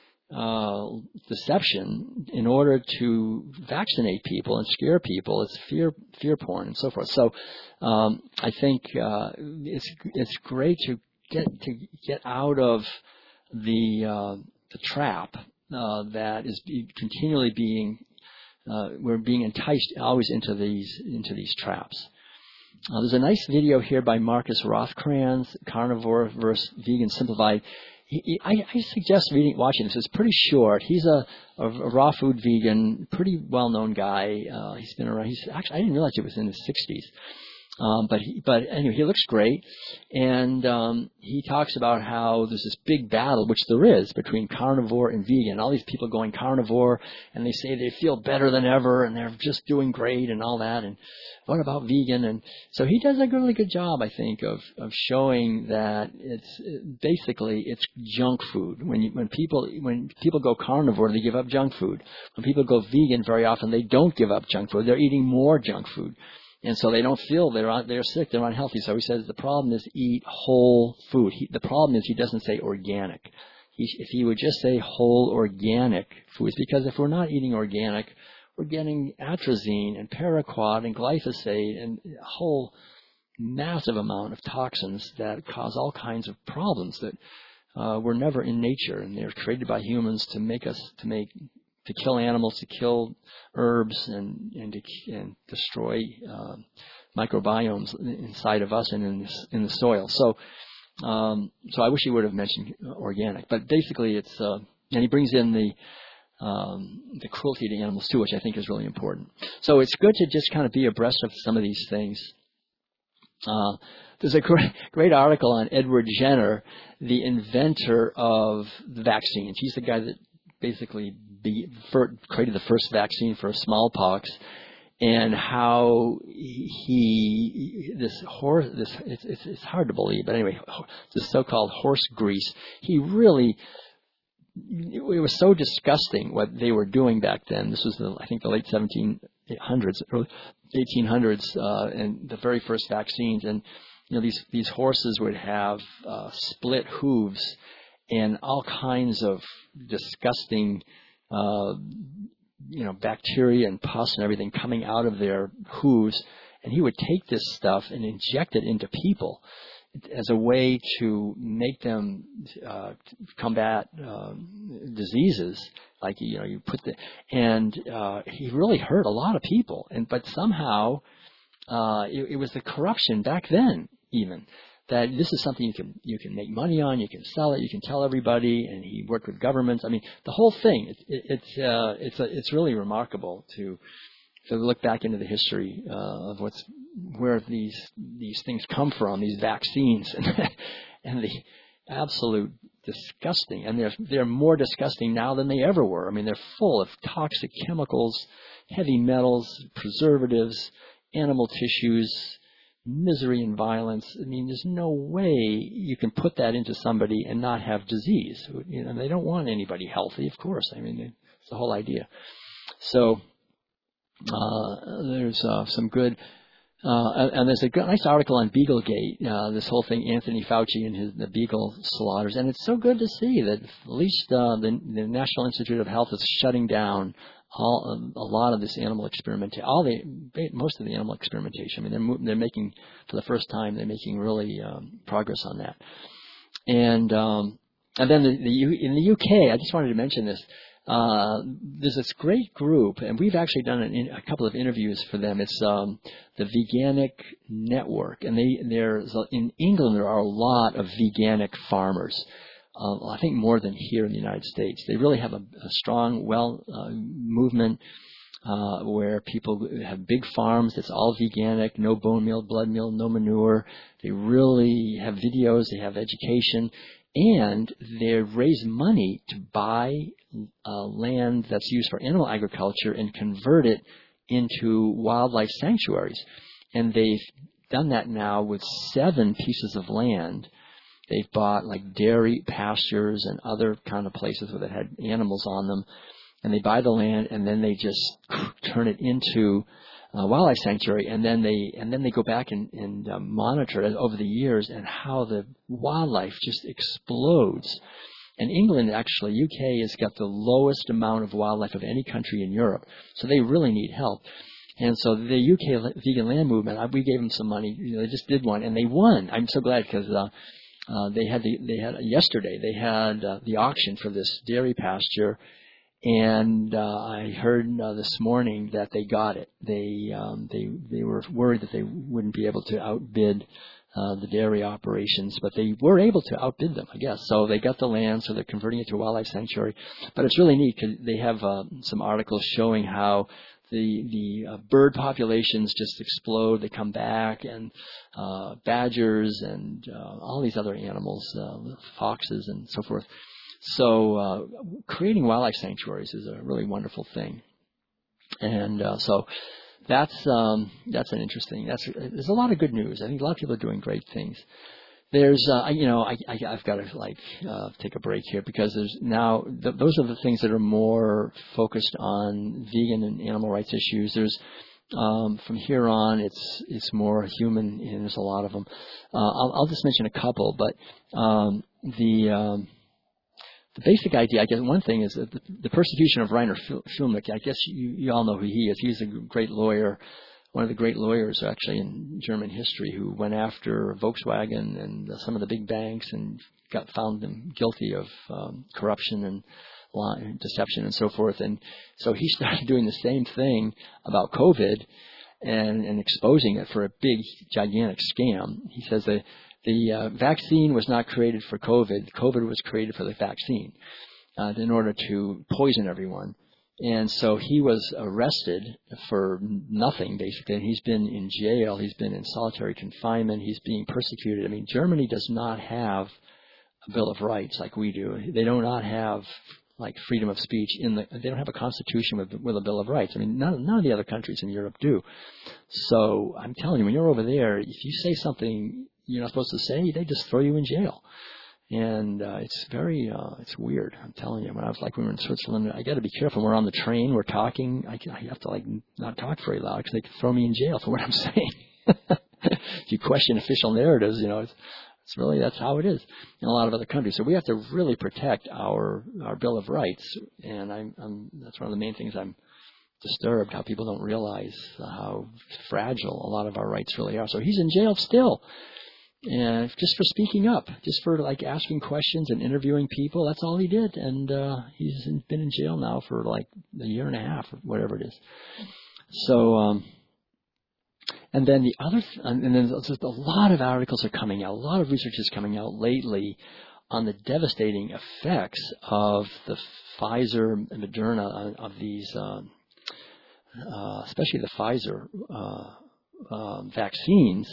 S1: deception in order to vaccinate people and scare people. It's fear porn and so forth. So I think it's great to get out of the trap that is continually being. We're being enticed always into these traps. There's a nice video here by Marcus Rothkranz, Carnivore vs. Vegan Simplified. I suggest watching this. It's pretty short. He's a raw food vegan, pretty well-known guy. He's been around. I didn't realize he was in his 60s. But anyway, he looks great, and he talks about how there's this big battle, which there is, between carnivore and vegan. All these people going carnivore, and they say they feel better than ever, and they're just doing great and all that. And what about vegan? And so he does a really good job, I think, of showing that it's junk food. When people go carnivore, they give up junk food. When people go vegan, very often they don't give up junk food. They're eating more junk food. And so they don't feel they're sick, they're unhealthy. So he says the problem is eat whole food. The problem is he doesn't say organic. If he would just say whole organic foods, because if we're not eating organic, we're getting atrazine and paraquat and glyphosate and a whole massive amount of toxins that cause all kinds of problems that were never in nature, and they're created by humans to kill animals, to kill herbs, and destroy microbiomes inside of us and in the soil. So I wish he would have mentioned organic, but basically it's and he brings in the cruelty to animals too, which I think is really important. So it's good to just kind of be abreast of some of these things. There's a great article on Edward Jenner, the inventor of the vaccines. He's the guy that basically created the first vaccine for smallpox, and how it's hard to believe, but anyway, this so-called horse grease, it was so disgusting what they were doing back then. This was I think the late 1700s, early 1800s, and the very first vaccines. And these horses would have split hooves and all kinds of disgusting bacteria and pus and everything coming out of their hooves. And he would take this stuff and inject it into people as a way to make them combat diseases, like you put and he really hurt a lot of people. But somehow it was the corruption back then, even, that this is something you can make money on, you can sell it, you can tell everybody. And he worked with governments. I mean, the whole thing. It's really remarkable to look back into the history of where these things come from, these vaccines, and the absolute disgusting. And they're more disgusting now than they ever were. I mean, they're full of toxic chemicals, heavy metals, preservatives, animal tissues, misery and violence. I mean, there's no way you can put that into somebody and not have disease. They don't want anybody healthy, of course. I mean, it's the whole idea. So there's some good, and there's a nice article on Beaglegate, this whole thing, Anthony Fauci and the beagle slaughters. And it's so good to see that at least the National Institute of Health is shutting down a lot of this animal experimentation, most of the animal experimentation. I mean, they're making, for the first time, they're making really progress on that. And then in the UK, I just wanted to mention this. There's this great group, and we've actually done a couple of interviews for them. It's the Veganic Network, and in England there are a lot of veganic farmers. I think more than here in the United States. They really have a strong, movement where people have big farms that's all veganic, no bone meal, blood meal, no manure. They really have videos, they have education, and they raise money to buy land that's used for animal agriculture and convert it into wildlife sanctuaries. And they've done that now with 7 pieces of land. They've bought like dairy pastures and other kind of places where they had animals on them, and they buy the land and then they just turn it into a wildlife sanctuary, and then they go back and monitor it over the years, and how the wildlife just explodes. And England, actually, UK has got the lowest amount of wildlife of any country in Europe, so they really need help. And so the UK vegan land movement, we gave them some money. They just did one, and they won. I'm so glad, because yesterday they had the auction for this dairy pasture, and I heard this morning that they got it. They were worried that they wouldn't be able to outbid the dairy operations, but they were able to outbid them, I guess. So they got the land, so they're converting it to a wildlife sanctuary. But it's really neat, because they have some articles showing how the bird populations just explode. They come back, and badgers and all these other animals, foxes and so forth. So creating wildlife sanctuaries is a really wonderful thing. And so that's an interesting. There's a lot of good news. I think a lot of people are doing great things. There's, I've got to take a break here, because there's now those are the things that are more focused on vegan and animal rights issues. There's from here on, it's more human, and there's a lot of them. I'll just mention a couple, but the basic idea, I guess, one thing is that the persecution of Rainer Schulmich. I guess you all know who he is. He's a great lawyer, one of the great lawyers actually in German history, who went after Volkswagen and some of the big banks and found them guilty of corruption and deception and so forth. And so he started doing the same thing about COVID and exposing it for a big, gigantic scam. He says that the vaccine was not created for COVID. COVID was created for the vaccine in order to poison everyone. And so he was arrested for nothing, basically, and he's been in jail. He's been in solitary confinement. He's being persecuted. I mean, Germany does not have a Bill of Rights like we do. They do not have like freedom of speech they don't have a constitution with a Bill of Rights. I mean, none of the other countries in Europe do. So I'm telling you, when you're over there, if you say something you're not supposed to say, they just throw you in jail. And it's very, it's weird. I'm telling you, when we were in Switzerland, I got to be careful. We're on the train, we're talking. I have to not talk very loud because they could throw me in jail for what I'm saying. If you question official narratives, it's really, that's how it is in a lot of other countries. So we have to really protect our Bill of Rights. And that's one of the main things I'm disturbed, how people don't realize how fragile a lot of our rights really are. So he's in jail still. And just for speaking up, just for asking questions and interviewing people, that's all he did. And he's been in jail now for a year and a half or whatever it is. So, and then and then just a lot of articles are coming out, a lot of research is coming out lately on the devastating effects of the Pfizer and Moderna of these, especially the Pfizer vaccines.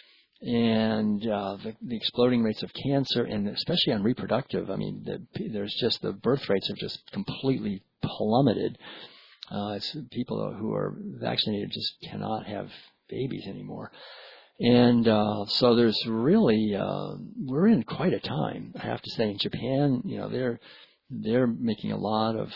S1: And the exploding rates of cancer, and especially on reproductive. I mean, there's just the birth rates have just completely plummeted. It's people who are vaccinated just cannot have babies anymore. And so there's really we're in quite a time, I have to say. In Japan, they're making a lot of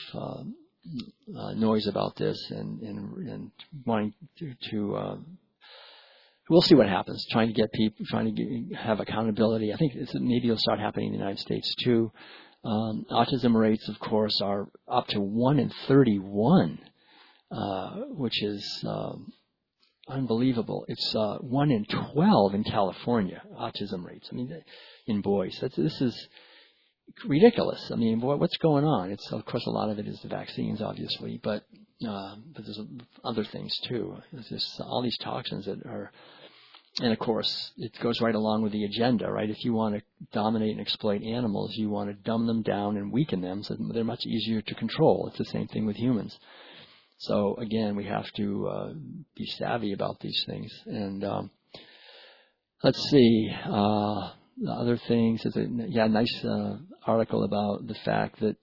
S1: noise about this and wanting to we'll see what happens. Trying to have accountability. I think maybe it'll start happening in the United States too. Autism rates, of course, are up to 1 in 31, which is unbelievable. It's 1 in 12 in California. Autism rates. I mean, in boys. This is ridiculous. I mean, what's going on? It's, of course, a lot of it is the vaccines, obviously, but there's other things too. There's just all these toxins that are. And, of course, it goes right along with the agenda, right? If you want to dominate and exploit animals, you want to dumb them down and weaken them so they're much easier to control. It's the same thing with humans. So, again, we have to be savvy about these things. And let's see. The other things is a nice article about the fact that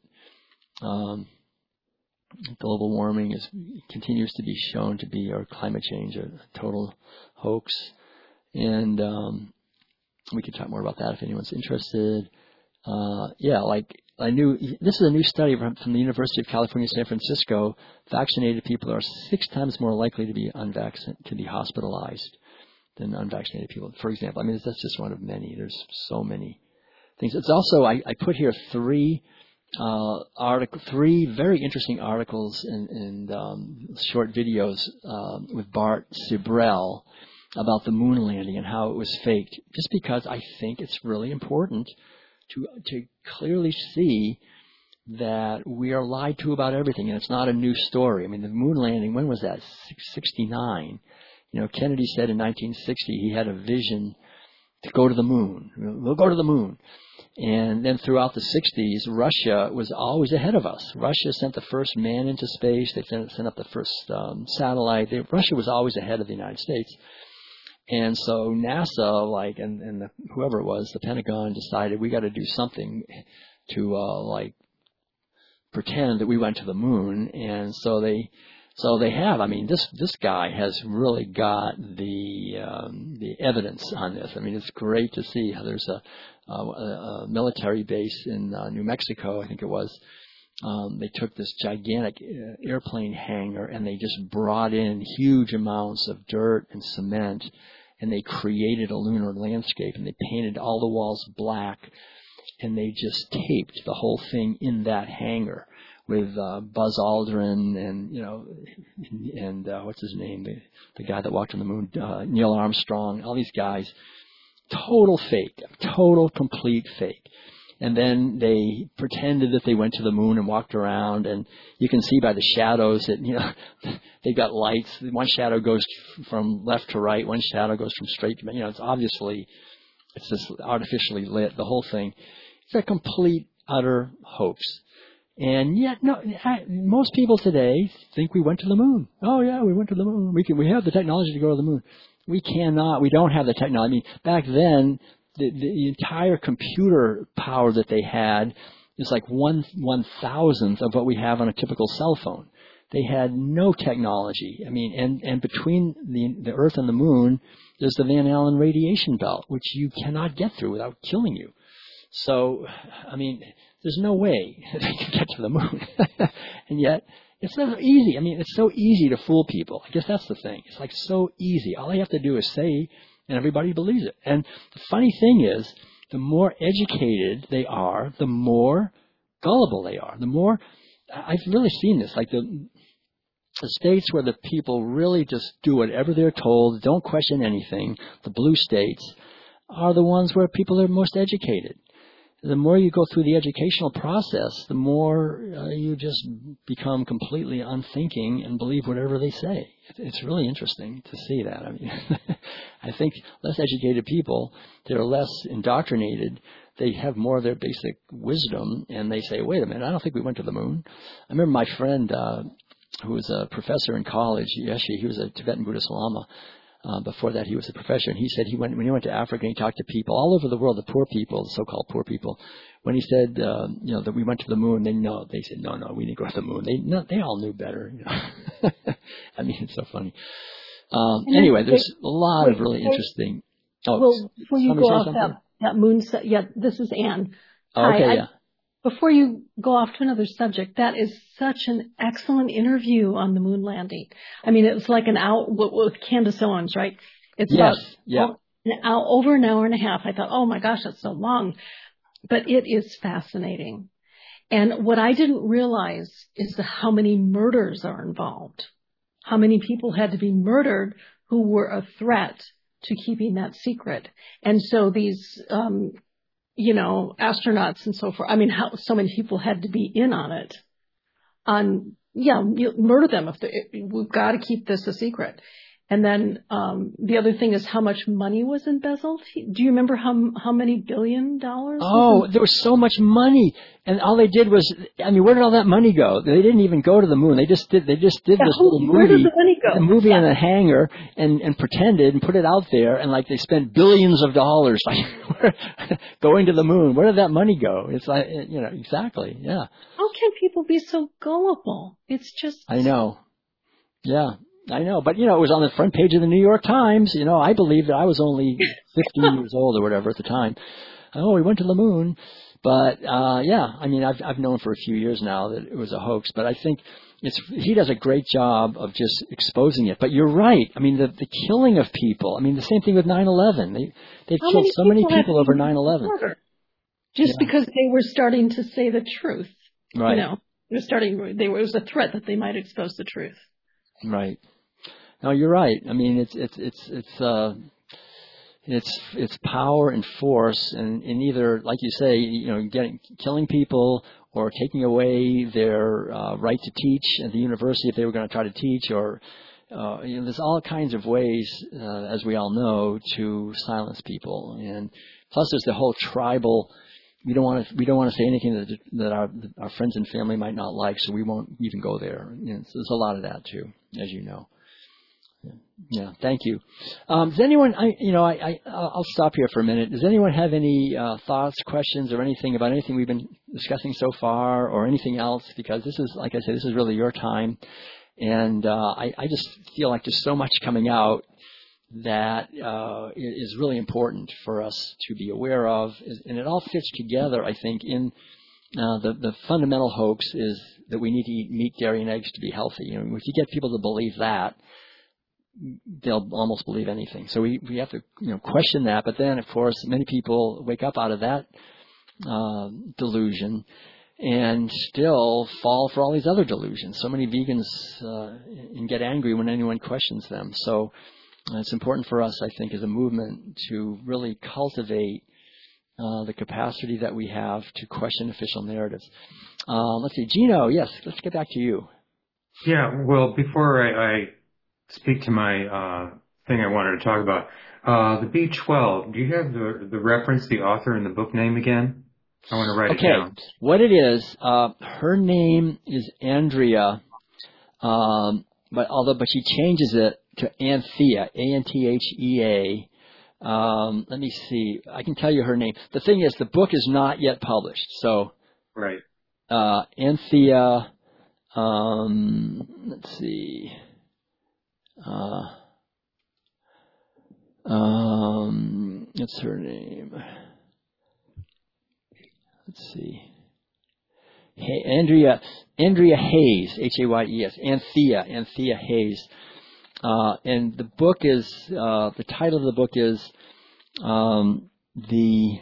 S1: global warming continues to be shown to be, or climate change, a total hoax. And we could talk more about that if anyone's interested. This is a new study from the University of California, San Francisco. Vaccinated people are 6 times more likely to be hospitalized than unvaccinated people. For example, I mean, that's just one of many. There's so many things. It's also, I put here 3 very interesting articles and short videos with Bart Sibrel about the moon landing and how it was faked, just because I think it's really important to clearly see that we are lied to about everything, and it's not a new story. I mean, the moon landing, when was that? 69. Kennedy said in 1960 he had a vision to go to the moon. We'll go to the moon. And then throughout the 60s, Russia was always ahead of us. Russia sent the first man into space. They sent up the first satellite. Russia was always ahead of the United States. And so NASA, and whoever it was, the Pentagon, decided we got to do something to pretend that we went to the moon. And so they have. I mean, this guy has really got the evidence on this. I mean, it's great to see how there's a military base in New Mexico, I think it was. They took this gigantic airplane hangar and they just brought in huge amounts of dirt and cement, and they created a lunar landscape, and they painted all the walls black, and they just taped the whole thing in that hangar with Buzz Aldrin and what's his name, the guy that walked on the moon, Neil Armstrong, all these guys. Total fake, total complete fake. And then they pretended that they went to the moon and walked around, and you can see by the shadows that, they've got lights. One shadow goes from left to right, one shadow goes from straight to, it's just artificially lit, the whole thing. It's a complete, utter hoax. And yet, most people today think we went to the moon. Oh yeah, we went to the moon. We have the technology to go to the moon. We don't have the technology. I mean, back then, the entire computer power that they had is like 1/1000th of what we have on a typical cell phone. They had no technology. I mean, and between the Earth and the moon, there's the Van Allen radiation belt, which you cannot get through without killing you. So, I mean, there's no way they could get to the moon. And yet, it's so easy. I mean, it's so easy to fool people. I guess that's the thing. It's like so easy. All they have to do is say, and everybody believes it. And the funny thing is, the more educated they are, the more gullible they are. The more, I've really seen this, like the states where the people really just do whatever they're told, don't question anything, the blue states, are the ones where people are most educated. The more you go through the educational process, the more you just become completely unthinking and believe whatever they say. It's really interesting to see that. I mean, I think less educated people, they're less indoctrinated. They have more of their basic wisdom, and they say, wait a minute, I don't think we went to the moon. I remember my friend who was a professor in college, Yeshi, he was a Tibetan Buddhist Lama. Before that, he was a professor, and he said when he went to Africa and he talked to people all over the world, the poor people, the so-called poor people, when he said, that we went to the moon, they said, no, we didn't go to the moon. They all knew better. I mean, it's so funny. Anyway, there's a lot of really interesting.
S4: Well, before you go off that moon, this is Anne.
S1: Okay, yeah.
S4: Before you go off to another subject, that is such an excellent interview on the moon landing. I mean, it was like an hour with Candace Owens, right? It's over an hour and a half. I thought, oh my gosh, that's so long. But it is fascinating. And what I didn't realize is how many murders are involved. How many people had to be murdered who were a threat to keeping that secret. And so these, astronauts and so forth. I mean, how so many people had to be in on it. Murder them we've got to keep this a secret. And then the other thing is how much money was embezzled. Do you remember how many $1 billion?
S1: Oh, there was so much money, and all they did was, I mean, where did all that money go? They didn't even go to the moon. They just did this little movie,
S4: where did the money go?
S1: A movie in a hangar, and pretended and put it out there, and like they spent billions of dollars like going to the moon. Where did that money go? It's like, exactly, yeah.
S4: How can people be so gullible? It's just.
S1: I know, yeah. I know, but it was on the front page of the New York Times. I believe that I was only 15 years old or whatever at the time. Oh, we went to the moon. But, I mean, I've known for a few years now that it was a hoax, but I think he does a great job of just exposing it. But you're right. I mean, the killing of people. I mean, the same thing with 9/11. They've killed so many people over 9/11.
S4: Just because they were starting to say the truth.
S1: Right.
S4: It was a threat that they might expose the truth.
S1: Right. No, you're right. I mean, it's power and force, and in either, like you say, killing people or taking away their right to teach at the university if they were going to try to teach, or there's all kinds of ways, as we all know, to silence people. And plus, there's the whole tribal. We don't want to say anything that our friends and family might not like, so we won't even go there. So there's a lot of that too, as you know. Yeah, thank you. Does anyone? I'll stop here for a minute. Does anyone have any thoughts, questions, or anything about anything we've been discussing so far, or anything else? Because this is, like I said, this is really your time, and I just feel like there's so much coming out that is really important for us to be aware of, and it all fits together, I think, in the fundamental hoax is that we need to eat meat, dairy, and eggs to be healthy. If you get people to believe that, they'll almost believe anything. So we have to question that. But then, of course, many people wake up out of that delusion and still fall for all these other delusions. So many vegans and get angry when anyone questions them. So it's important for us, I think, as a movement to really cultivate the capacity that we have to question official narratives. Let's see. Gino, yes, let's get back to you.
S3: Yeah, well, before I speak to my thing I wanted to talk about, the B12, do you have the reference, the author, and the book name again? I want to write it down.
S1: Okay, what it is, her name is Andrea, but she changes it to Anthea, Anthea. Let me see. I can tell you her name. The thing is, the book is not yet published. So,
S3: right.
S1: Anthea. Let's see. What's her name? Let's see. Hey, Andrea Hayes, Hayes, Anthea Hayes. And the book is, the title of the book is, The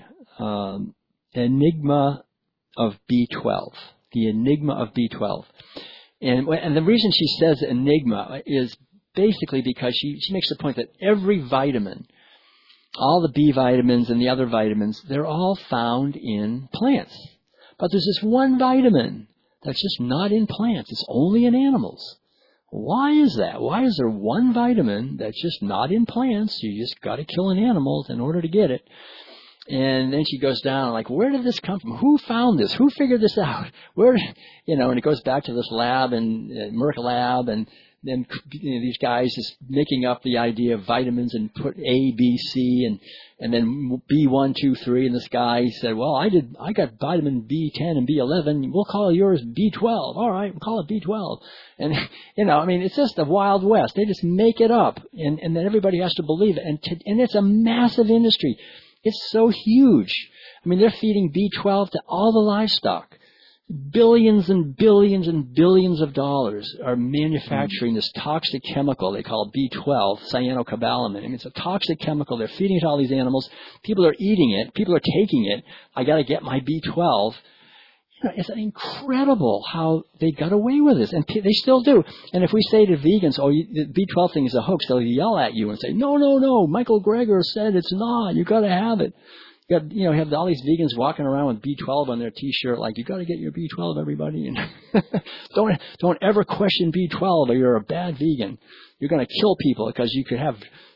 S1: Enigma of B12. The Enigma of B12. And the reason she says enigma is basically because she makes the point that every vitamin, all the B vitamins and the other vitamins, they're all found in plants. But there's this one vitamin that's just not in plants. It's only in animals. Why is that? Why is there one vitamin that's just not in plants? You just got to kill an animal in order to get it. And then she goes down, like, where did this come from? Who found this? Who figured this out? Where, and it goes back to this lab and Merck lab, and then these guys just making up the idea of vitamins and put A, B, C, and then B1, 2, 3, and this guy said, well, I got vitamin B10 and B11. We'll call yours B12. All right, we'll call it B12. And it's just the Wild West. They just make it up, and then everybody has to believe it, and it's a massive industry. It's so huge. They're feeding B12 to all the livestock. Billions and billions and billions of dollars are manufacturing this toxic chemical they call B12, cyanocobalamin. It's a toxic chemical. They're feeding it to all these animals. People are eating it. People are taking it. I got to get my B12. It's incredible how they got away with this, and they still do. And if we say to vegans, the B12 thing is a hoax, they'll yell at you and say, no, Michael Greger said it's not. You got to have it. You got, have all these vegans walking around with B12 on their T-shirt, like, you got to get your B12, everybody. And don't ever question B12, or you're a bad vegan. You're going to kill people because you could have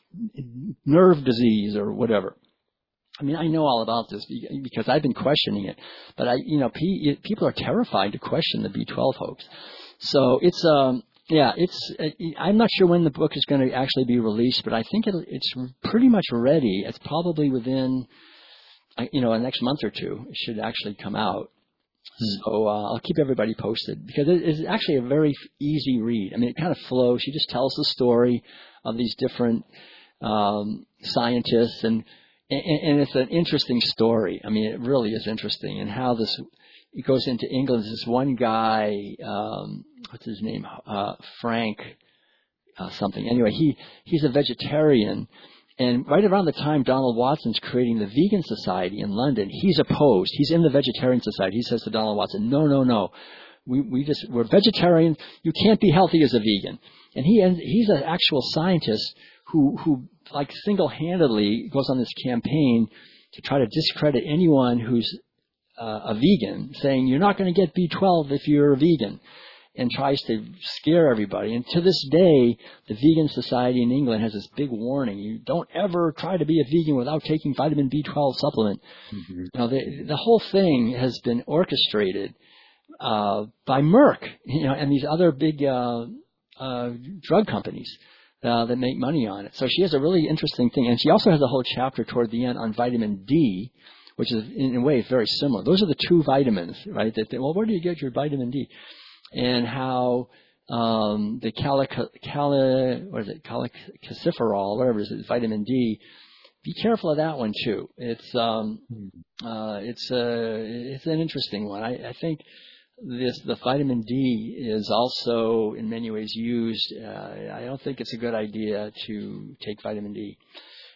S1: nerve disease or whatever. I know all about this because I've been questioning it, but people are terrified to question the B12 hoax. So it's I'm not sure when the book is going to actually be released, but I think it's pretty much ready. It's probably within, the next month or two. It should actually come out. So I'll keep everybody posted because it is actually a very easy read. It kind of flows. She just tells the story of these different scientists and it's an interesting story. It really is interesting. And how it goes into England. There's this one guy, what's his name? Frank something. Anyway, he's a vegetarian. And right around the time Donald Watson's creating the Vegan Society in London, he's opposed. He's in the Vegetarian Society. He says to Donald Watson, no. We're vegetarian. You can't be healthy as a vegan. And he's an actual scientist who like single-handedly goes on this campaign to try to discredit anyone who's a vegan, saying you're not going to get B12 if you're a vegan, and tries to scare everybody. And to this day, the Vegan Society in England has this big warning: you don't ever try to be a vegan without taking vitamin B12 supplement. Mm-hmm. The whole thing has been orchestrated by Merck, and these other big drug companies that make money on it. So she has a really interesting thing. And she also has a whole chapter toward the end on vitamin D, which is in a way very similar. Those are the two vitamins, right? Where do you get your vitamin D? And how the cholecalciferol, whatever it is, vitamin D, be careful of that one too. It's an interesting one. I think the vitamin D is also in many ways used. I don't think it's a good idea to take vitamin D.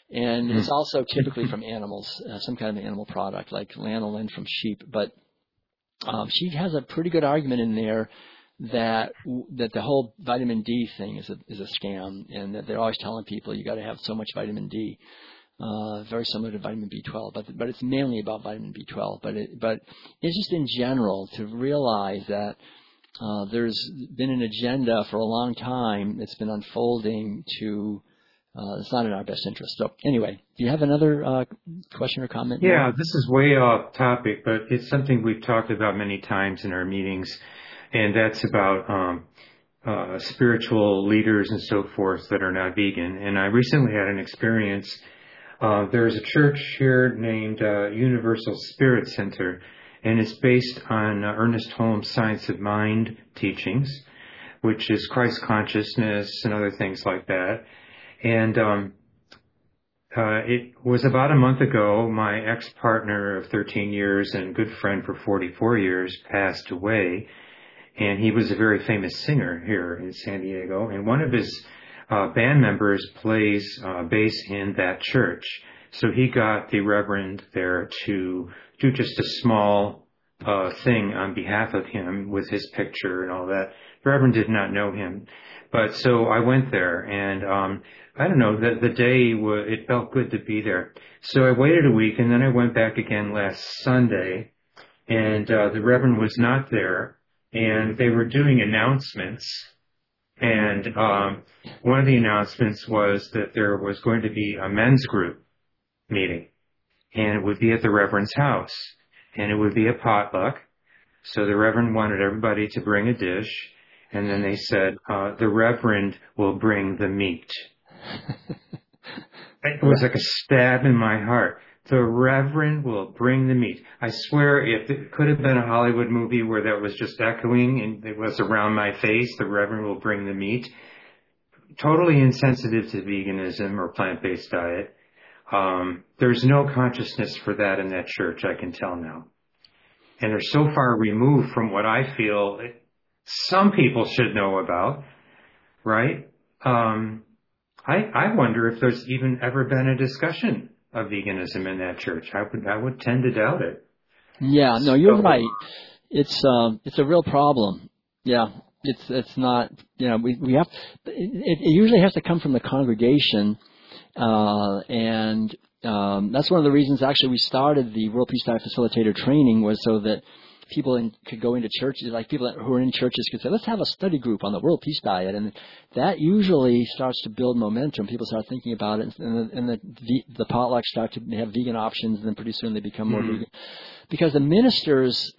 S1: And it's also typically from animals, some kind of animal product like lanolin from sheep. But she has a pretty good argument in there that the whole vitamin D thing is a scam, and that they're always telling people you got to have so much vitamin D, very similar to vitamin B12, but it's mainly about vitamin B12. But it's just in general to realize that there's been an agenda for a long time that's been unfolding to. It's not in our best interest. So anyway, do you have another question or comment?
S3: Yeah, this is way off topic, but it's something we've talked about many times in our meetings. And that's about spiritual leaders and so forth that are not vegan. And I recently had an experience. There's a church here named Universal Spirit Center, and it's based on Ernest Holmes' Science of Mind teachings, which is Christ consciousness and other things like that. And it was about a month ago, my ex-partner of 13 years and good friend for 44 years passed away. And he was a very famous singer here in San Diego. And one of his band members plays bass in that church. So he got the Reverend there to do just a small thing on behalf of him with his picture and all that. The Reverend did not know him. But so I went there, and I don't know, the day, it felt good to be there. So I waited a week, and then I went back again last Sunday, and the Reverend was not there. And they were doing announcements, and one of the announcements was that there was going to be a men's group meeting, and it would be at the Reverend's house, and it would be a potluck. So the Reverend wanted everybody to bring a dish, and then they said, the Reverend will bring the meat. It was like a stab in my heart. The Reverend will bring the meat. I swear, if it could have been a Hollywood movie where that was just echoing and it was around my face, the Reverend will bring the meat. Totally insensitive to veganism or plant-based diet. There's no consciousness for that in that church, I can tell now. And they're so far removed from what I feel some people should know about, right? I wonder if there's even ever been a discussion of veganism in that church. I would tend to doubt it.
S1: Yeah, no, you're right. It's a real problem. Yeah, it's not. You know, we have. It usually has to come from the congregation, and that's one of the reasons actually we started the World Peace Diet Facilitator training, was so that people could go into churches, like people who are in churches could say, let's have a study group on the World Peace Diet. And that usually starts to build momentum. People start thinking about it, and the potlucks start to have vegan options, and then pretty soon they become more vegan. Because the ministers,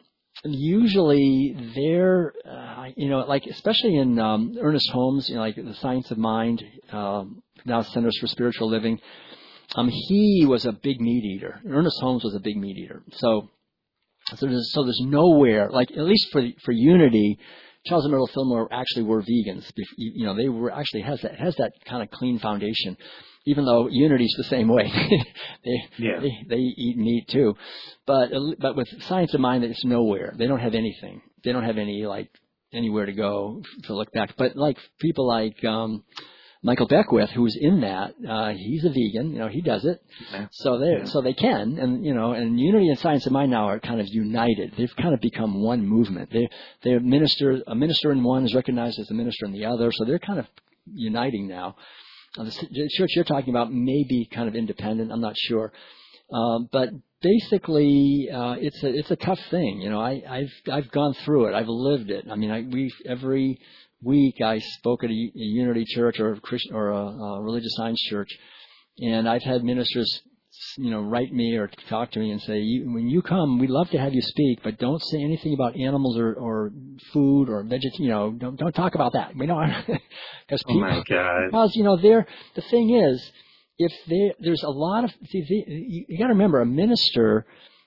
S1: usually they're, like especially in Ernest Holmes, like the Science of Mind, now Centers for Spiritual Living, he was a big meat eater. Ernest Holmes was a big meat eater. So there's nowhere, like at least for Unity, Charles and Myrtle Fillmore actually were vegans. You know, they were actually has that kind of clean foundation. Even though Unity's the same way, they eat meat too, but with Science of Mind, there's nowhere. They don't have anything. They don't have anywhere to go to look back. But like people like Michael Beckwith, who's in that, he's a vegan. You know, he does it. Okay. So they can, and and Unity and Science of Mind now are kind of united. They've kind of become one movement. A minister in one is recognized as a minister in the other, so they're kind of uniting now. The church you're talking about may be kind of independent. I'm not sure, but basically, it's a tough thing. You know, I've gone through it. I've lived it. I mean, every week I spoke at a Unity church or a Christian or a religious science church, and I've had ministers, write me or talk to me and say, when you come, we'd love to have you speak, but don't say anything about animals or food or vegetarian. Don't talk about that. We don't, because people.
S3: Oh my God.
S1: Because the thing is, there's a lot of you got to remember, a minister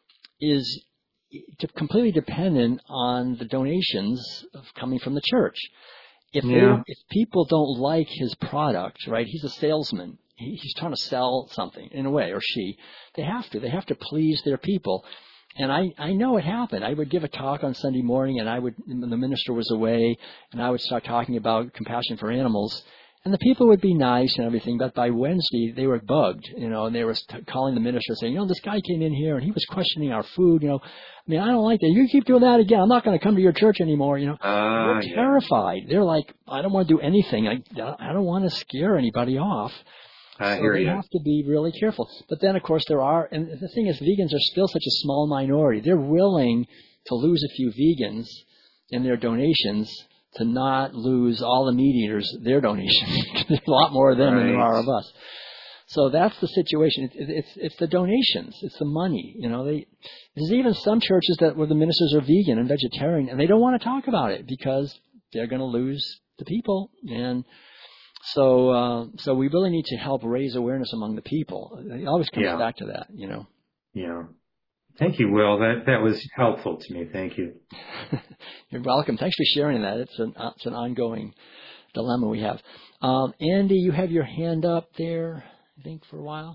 S1: is completely dependent on the donations coming from the church. If people don't like his product, right? He's a salesman. He's trying to sell something in a way, or she. They have to please their people. And I know it happened. I would give a talk on Sunday morning, and the minister was away, and I would start talking about compassion for animals. And the people would be nice and everything, but by Wednesday they were bugged, and they were calling the minister saying, this guy came in here and he was questioning our food, I mean, I don't like that. You keep doing that again, I'm not going to come to your church anymore, They're terrified. They're like, I don't want to do anything. I don't want to scare anybody off.
S3: I hear you.
S1: They have to be really careful. But then, of course, and the thing is, vegans are still such a small minority. They're willing to lose a few vegans in their donations to not lose all the meat eaters their donations. There's a lot more of them than there are of us. So that's the situation. It's the donations. It's the money. There's even some churches where the ministers are vegan and vegetarian, and they don't want to talk about it because they're going to lose the people. And so we really need to help raise awareness among the people. It always comes back to that,
S3: Yeah. Thank you, Will. That was helpful to me. Thank you.
S1: You're welcome. Thanks for sharing that. It's an ongoing dilemma we have. Andy, you have your hand up there, I think, for a while.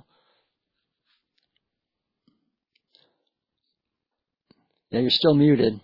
S1: Yeah, you're still muted.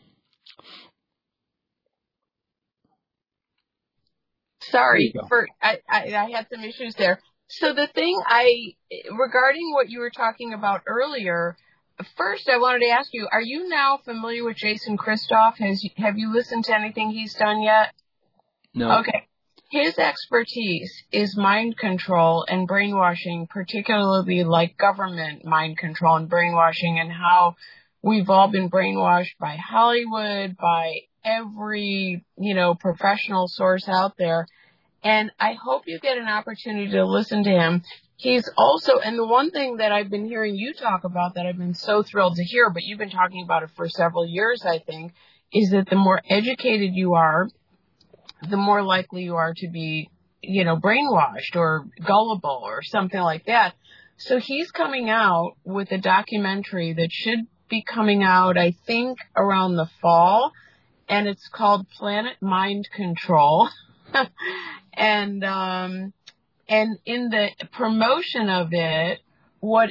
S2: Sorry, I had some issues there. So the thing regarding what you were talking about earlier, first I wanted to ask you, are you now familiar with Jason Christoff? Have you listened to anything he's done yet?
S1: No.
S2: Okay. His expertise is mind control and brainwashing, particularly like government mind control and brainwashing, and how we've all been brainwashed by Hollywood, by every, professional source out there. And I hope you get an opportunity to listen to him. He's also, and the one thing that I've been hearing you talk about that I've been so thrilled to hear, but you've been talking about it for several years, I think, is that the more educated you are, the more likely you are to be, brainwashed or gullible or something like that. So he's coming out with a documentary that should be coming out, I think, around the fall, and it's called Planet Mind Control. And in the promotion of it, what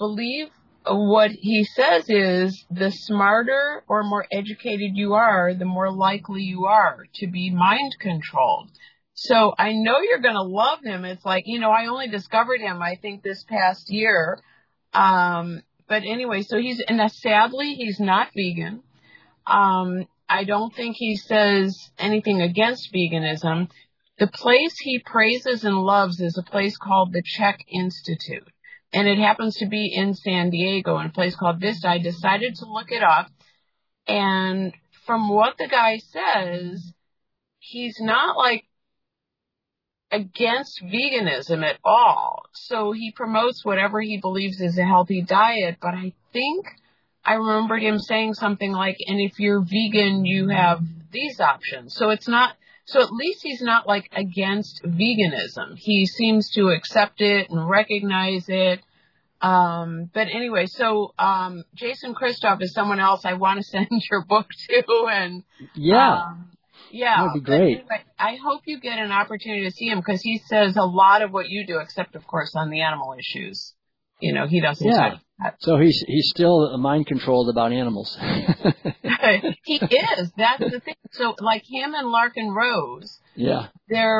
S2: he says is the smarter or more educated you are, the more likely you are to be mind controlled. So I know you're going to love him. It's like, I only discovered him, I think, this past year. But anyway, so sadly, he's not vegan. I don't think he says anything against veganism. The place he praises and loves is a place called the Czech Institute. And it happens to be in San Diego, in a place called Vista. I decided to look it up. And from what the guy says, he's not against veganism at all. So he promotes whatever he believes is a healthy diet. But I think I remembered him saying something like, and if you're vegan, you have these options. So at least he's not against veganism. He seems to accept it and recognize it. But anyway, so Jason Christoff is someone else I want to send your book to. And
S1: yeah, that'd be great.
S2: Anyway, I hope you get an opportunity to see him because he says a lot of what you do, except of course on the animal issues. He doesn't.
S1: Yeah. So he's still mind controlled about animals.
S2: He is. That's the thing. So him and Larkin Rose.
S1: Yeah.
S2: They're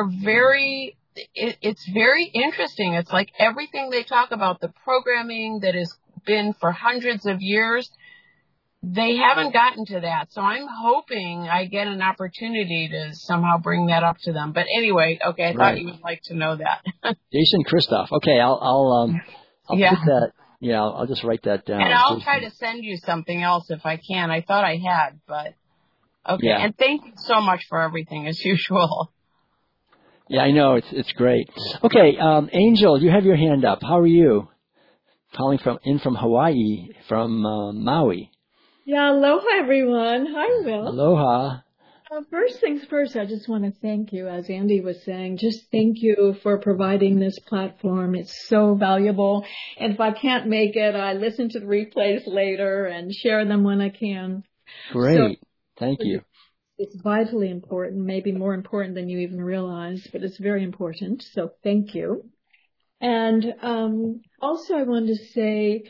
S2: it's very interesting. It's like everything they talk about, the programming that has been for hundreds of years, they haven't gotten to that. So I'm hoping I get an opportunity to somehow bring that up to them. But anyway, okay, I thought you would like to know that.
S1: Jason Christoff. Okay, I'll put that. Yeah, I'll just write that down.
S2: And I'll try to send you something else if I can. I thought I had, but okay. Yeah. And thank you so much for everything as usual.
S1: Yeah, I know. It's great. Okay, Angel, you have your hand up. How are you? Calling from Hawaii, from Maui.
S5: Yeah, aloha, everyone. Hi, Will.
S1: Aloha.
S5: First things first, I just want to thank you, as Andy was saying, just thank you for providing this platform. It's so valuable. And if I can't make it, I listen to the replays later and share them when I can.
S1: Great. Thank you.
S5: It's vitally important, maybe more important than you even realize, but it's very important. So thank you. And also I wanted to say,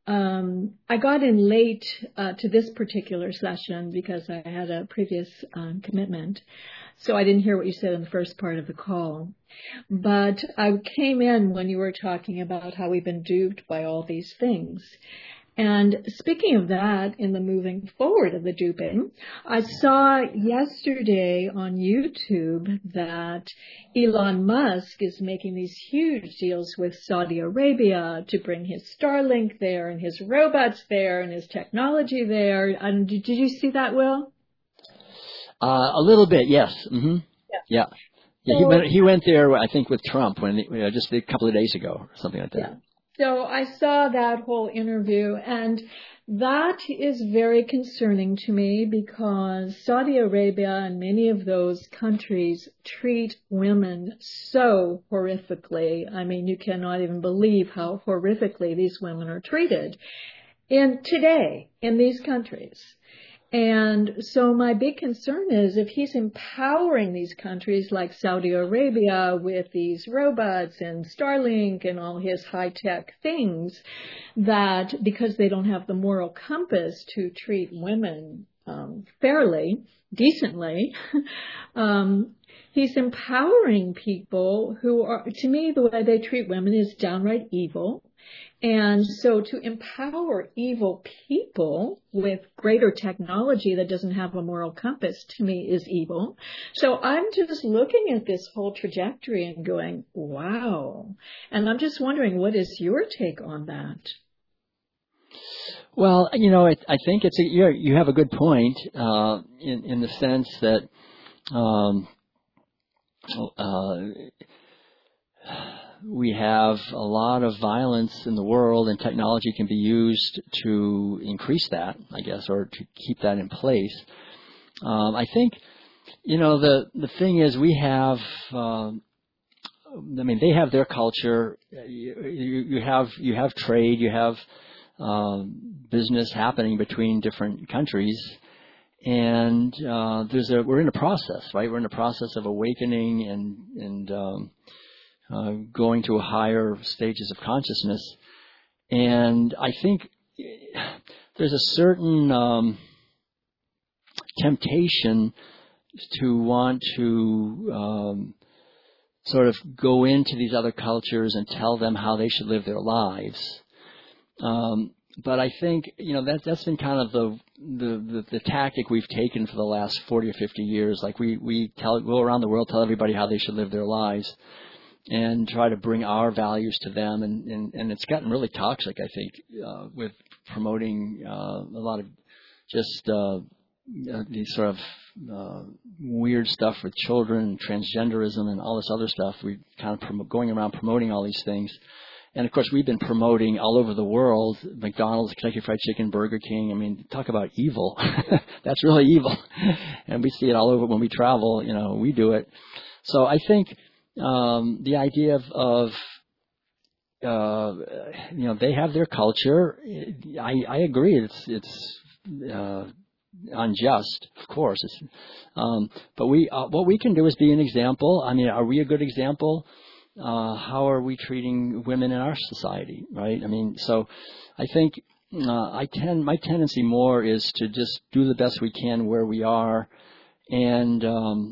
S5: I got in late to this particular session because I had a previous commitment. So I didn't hear what you said in the first part of the call. But I came in when you were talking about how we've been duped by all these things. And speaking of that, in the moving forward of the duping, I saw yesterday on YouTube that Elon Musk is making these huge deals with Saudi Arabia to bring his Starlink there and his robots there and his technology there. And did you see that, Will?
S1: A little bit, yes. Mm-hmm. Yeah. So, he went there, I think, with Trump just a couple of days ago or something like that.
S5: Yeah. So I saw that whole interview, and that is very concerning to me because Saudi Arabia and many of those countries treat women so horrifically. I mean, you cannot even believe how horrifically these women are treated today in these countries. And so my big concern is if he's empowering these countries like Saudi Arabia with these robots and Starlink and all his high-tech things, that because they don't have the moral compass to treat women fairly, decently, he's empowering people who are, to me, the way they treat women is downright evil. And so to empower evil people with greater technology that doesn't have a moral compass, to me, is evil. So I'm just looking at this whole trajectory and going, wow. And I'm just wondering, what is your take on that?
S1: Well, I think you have a good point in the sense that we have a lot of violence in the world, and technology can be used to increase that, I guess, or to keep that in place. I think, the thing is we have, they have their culture. You have trade, you have business happening between different countries, and we're in a process, right? We're in a process of awakening and going to higher stages of consciousness. And I think there's a certain temptation to want to sort of go into these other cultures and tell them how they should live their lives. But I think, that's been kind of the tactic we've taken for the last 40 or 50 years. Like we go around the world, tell everybody how they should live their lives, and try to bring our values to them. And it's gotten really toxic, I think, with promoting a lot of just these sort of weird stuff with children, transgenderism, and all this other stuff. We kind of going around promoting all these things. And, of course, we've been promoting all over the world, McDonald's, Kentucky Fried Chicken, Burger King. Talk about evil. That's really evil. And we see it all over when we travel. We do it. So I think the idea of they have their culture. I agree. It's unjust, of course. But what we can do is be an example. Are we a good example? How are we treating women in our society, right? So I think my tendency more is to just do the best we can where we are, and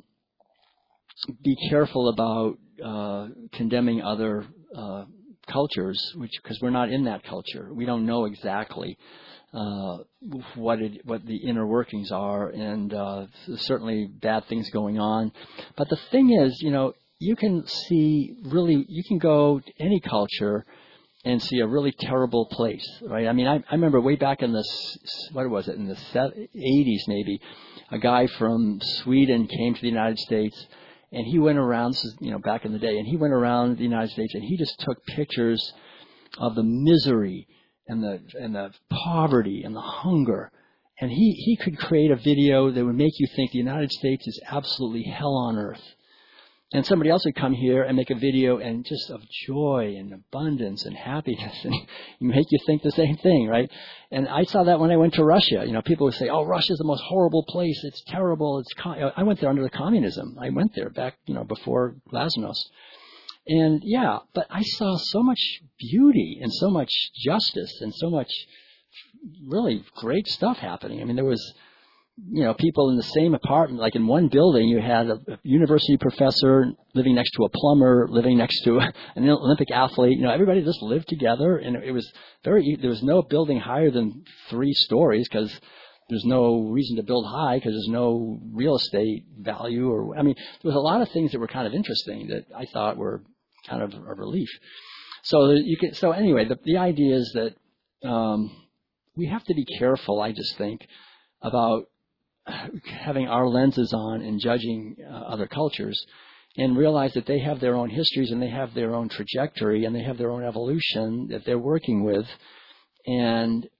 S1: be careful about condemning other cultures, because we're not in that culture. We don't know exactly what the inner workings are, and certainly bad things going on. But the thing is, you can go to any culture and see a really terrible place, right? I remember way back in the 80s maybe, a guy from Sweden came to the United States, and he went around, this is, back in the day, and he went around the United States and he just took pictures of the misery and the poverty and the hunger. And he could create a video that would make you think the United States is absolutely hell on earth. And somebody else would come here and make a video and just of joy and abundance and happiness, and make you think the same thing, right? And I saw that when I went to Russia. People would say, "Oh, Russia's the most horrible place. It's terrible. I went there under the communism. I went there back, before Glasnost." And yeah, but I saw so much beauty and so much justice and so much really great stuff happening. There was people in the same apartment, like in one building, you had a university professor living next to a plumber, living next to an Olympic athlete. Everybody just lived together, and it was there was no building higher than 3 stories because there's no reason to build high because there's no real estate value. There was a lot of things that were kind of interesting that I thought were kind of a relief. So anyway, the idea is that we have to be careful, I just think, about having our lenses on and judging other cultures, and realize that they have their own histories and they have their own trajectory and they have their own evolution that they're working with. And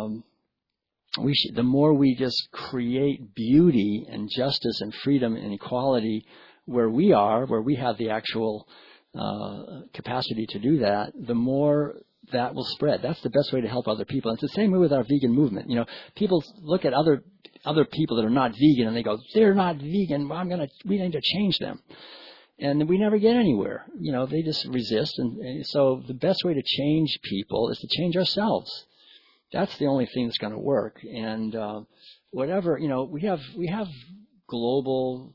S1: the more we just create beauty and justice and freedom and equality where we have the actual capacity to do that, the more that will spread. That's the best way to help other people. And it's the same way with our vegan movement. People look at other people that are not vegan and they go, they're not vegan. We need to change them. And we never get anywhere. They just resist. And so the best way to change people is to change ourselves. That's the only thing that's going to work. And whatever, we have global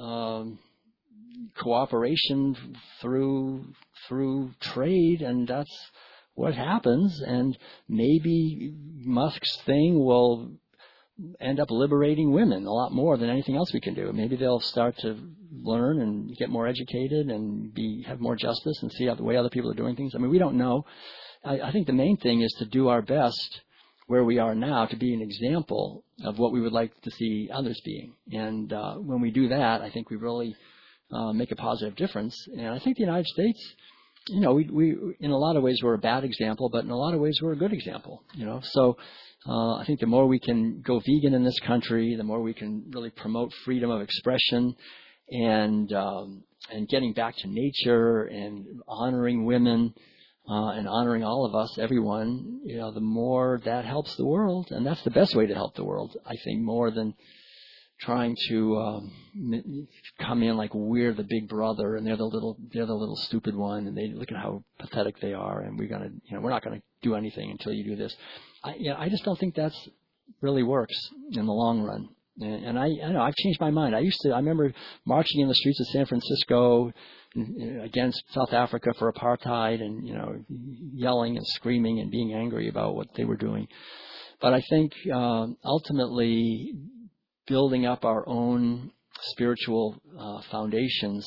S1: cooperation through trade, and that's what happens. And maybe Musk's thing will end up liberating women a lot more than anything else we can do. Maybe they'll start to learn and get more educated and have more justice and see the way other people are doing things. We don't know. I think the main thing is to do our best where we are now to be an example of what we would like to see others being. And when we do that, I think we really make a positive difference. And I think the United States, we in a lot of ways we're a bad example, but in a lot of ways we're a good example. So I think the more we can go vegan in this country, the more we can really promote freedom of expression and getting back to nature and honoring women and honoring all of us, everyone. The more that helps the world, and that's the best way to help the world, I think, more than trying to come in like we're the big brother and they're the little stupid one, and they look at how pathetic they are, and we're not gonna do anything until you do this. I just don't think that's really works in the long run. And I know I've changed my mind. I remember marching in the streets of San Francisco against South Africa for apartheid, and yelling and screaming and being angry about what they were doing. But I think ultimately building up our own spiritual foundations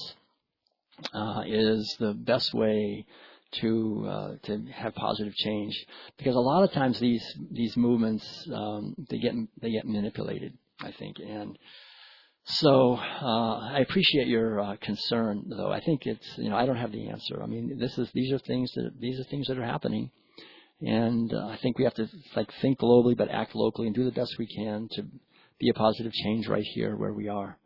S1: is the best way to have positive change, because a lot of times these movements they get manipulated, I think. And so I appreciate your concern, though. I think it's I don't have the answer. These are things that are happening, and I think we have to think globally but act locally and do the best we can to be a positive change right here where we are.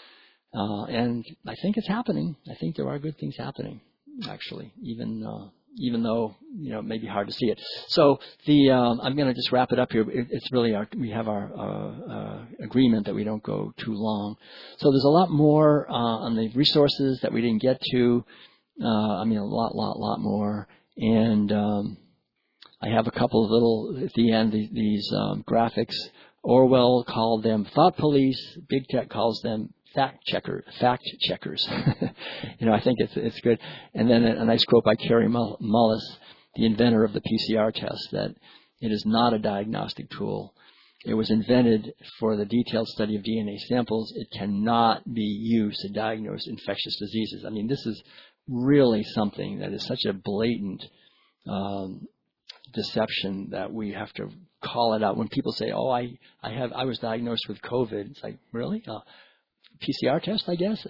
S1: And I think it's happening. I think there are good things happening, actually, even though it may be hard to see it. So I'm going to just wrap it up here. It's really we have our agreement that we don't go too long. So there's a lot more on the resources that we didn't get to. A lot more. And I have a couple of little at the end these graphics. Orwell called them thought police. Big Tech calls them fact checkers. I think it's good. And then a nice quote by Kary Mullis, the inventor of the PCR test, that it is not a diagnostic tool. It was invented for the detailed study of DNA samples. It cannot be used to diagnose infectious diseases. This is really something that is such a blatant deception that we have to call it out. When people say, "Oh, I was diagnosed with COVID," it's like, really? PCR test, I guess.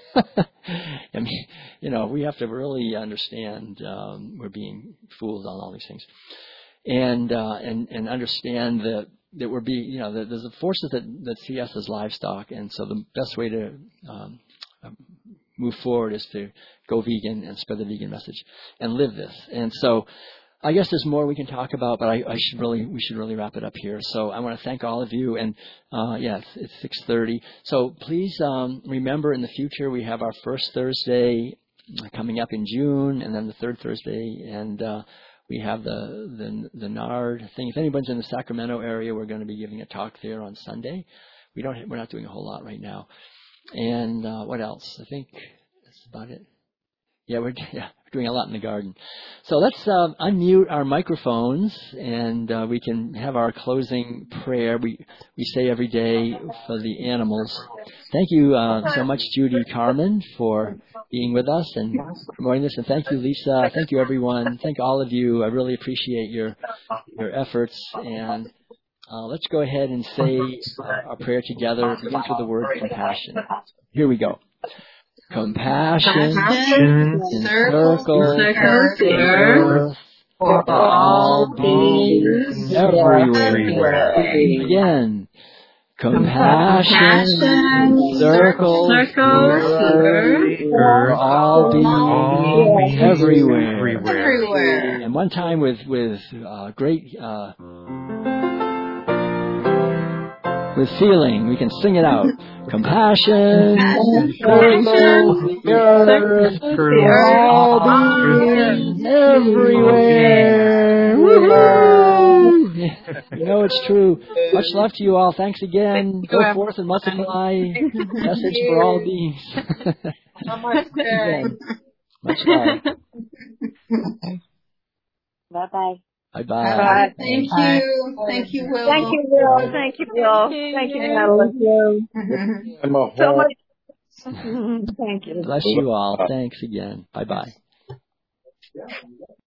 S1: We have to really understand we're being fooled on all these things, and understand that we're being, that there's the forces that see us as livestock, and so the best way to move forward is to go vegan and spread the vegan message and live this. And so I guess there's more we can talk about, but we should really wrap it up here. So I want to thank all of you, and it's 6:30. So please remember, in the future we have our first Thursday coming up in June, and then the third Thursday, and we have the NARD thing. If anybody's in the Sacramento area, we're going to be giving a talk there on Sunday. we're not doing a whole lot right now. And what else? I think that's about it. Yeah, we're doing a lot in the garden. So let's unmute our microphones, and we can have our closing prayer. We say every day for the animals. Thank you so much, Judy Carmen, for being with us and promoting this. And thank you, Lisa. Thank you, everyone. Thank all of you. I really appreciate your efforts. And let's go ahead and say our prayer together. It begins with the word compassion. Here we go. Compassion encircles the earth for all beings everywhere. Again. Compassion encircles the earth for all beings everywhere. And one time with great with feeling, we can sing it out. Compassion encircles the earth for all beings everywhere. Woo-hoo! You know it's true. Much love to you all. Thanks again. Go forth and multiply. Message for all beings. Again. Much love.
S6: Bye-bye.
S1: Bye-bye.
S6: Bye.
S2: Thank you. Thank you, Will.
S6: Thank you, Will. Thank you, Will. Thank you, Madeline. So much. Thank you.
S1: Bless you all. Thanks again. Bye-bye.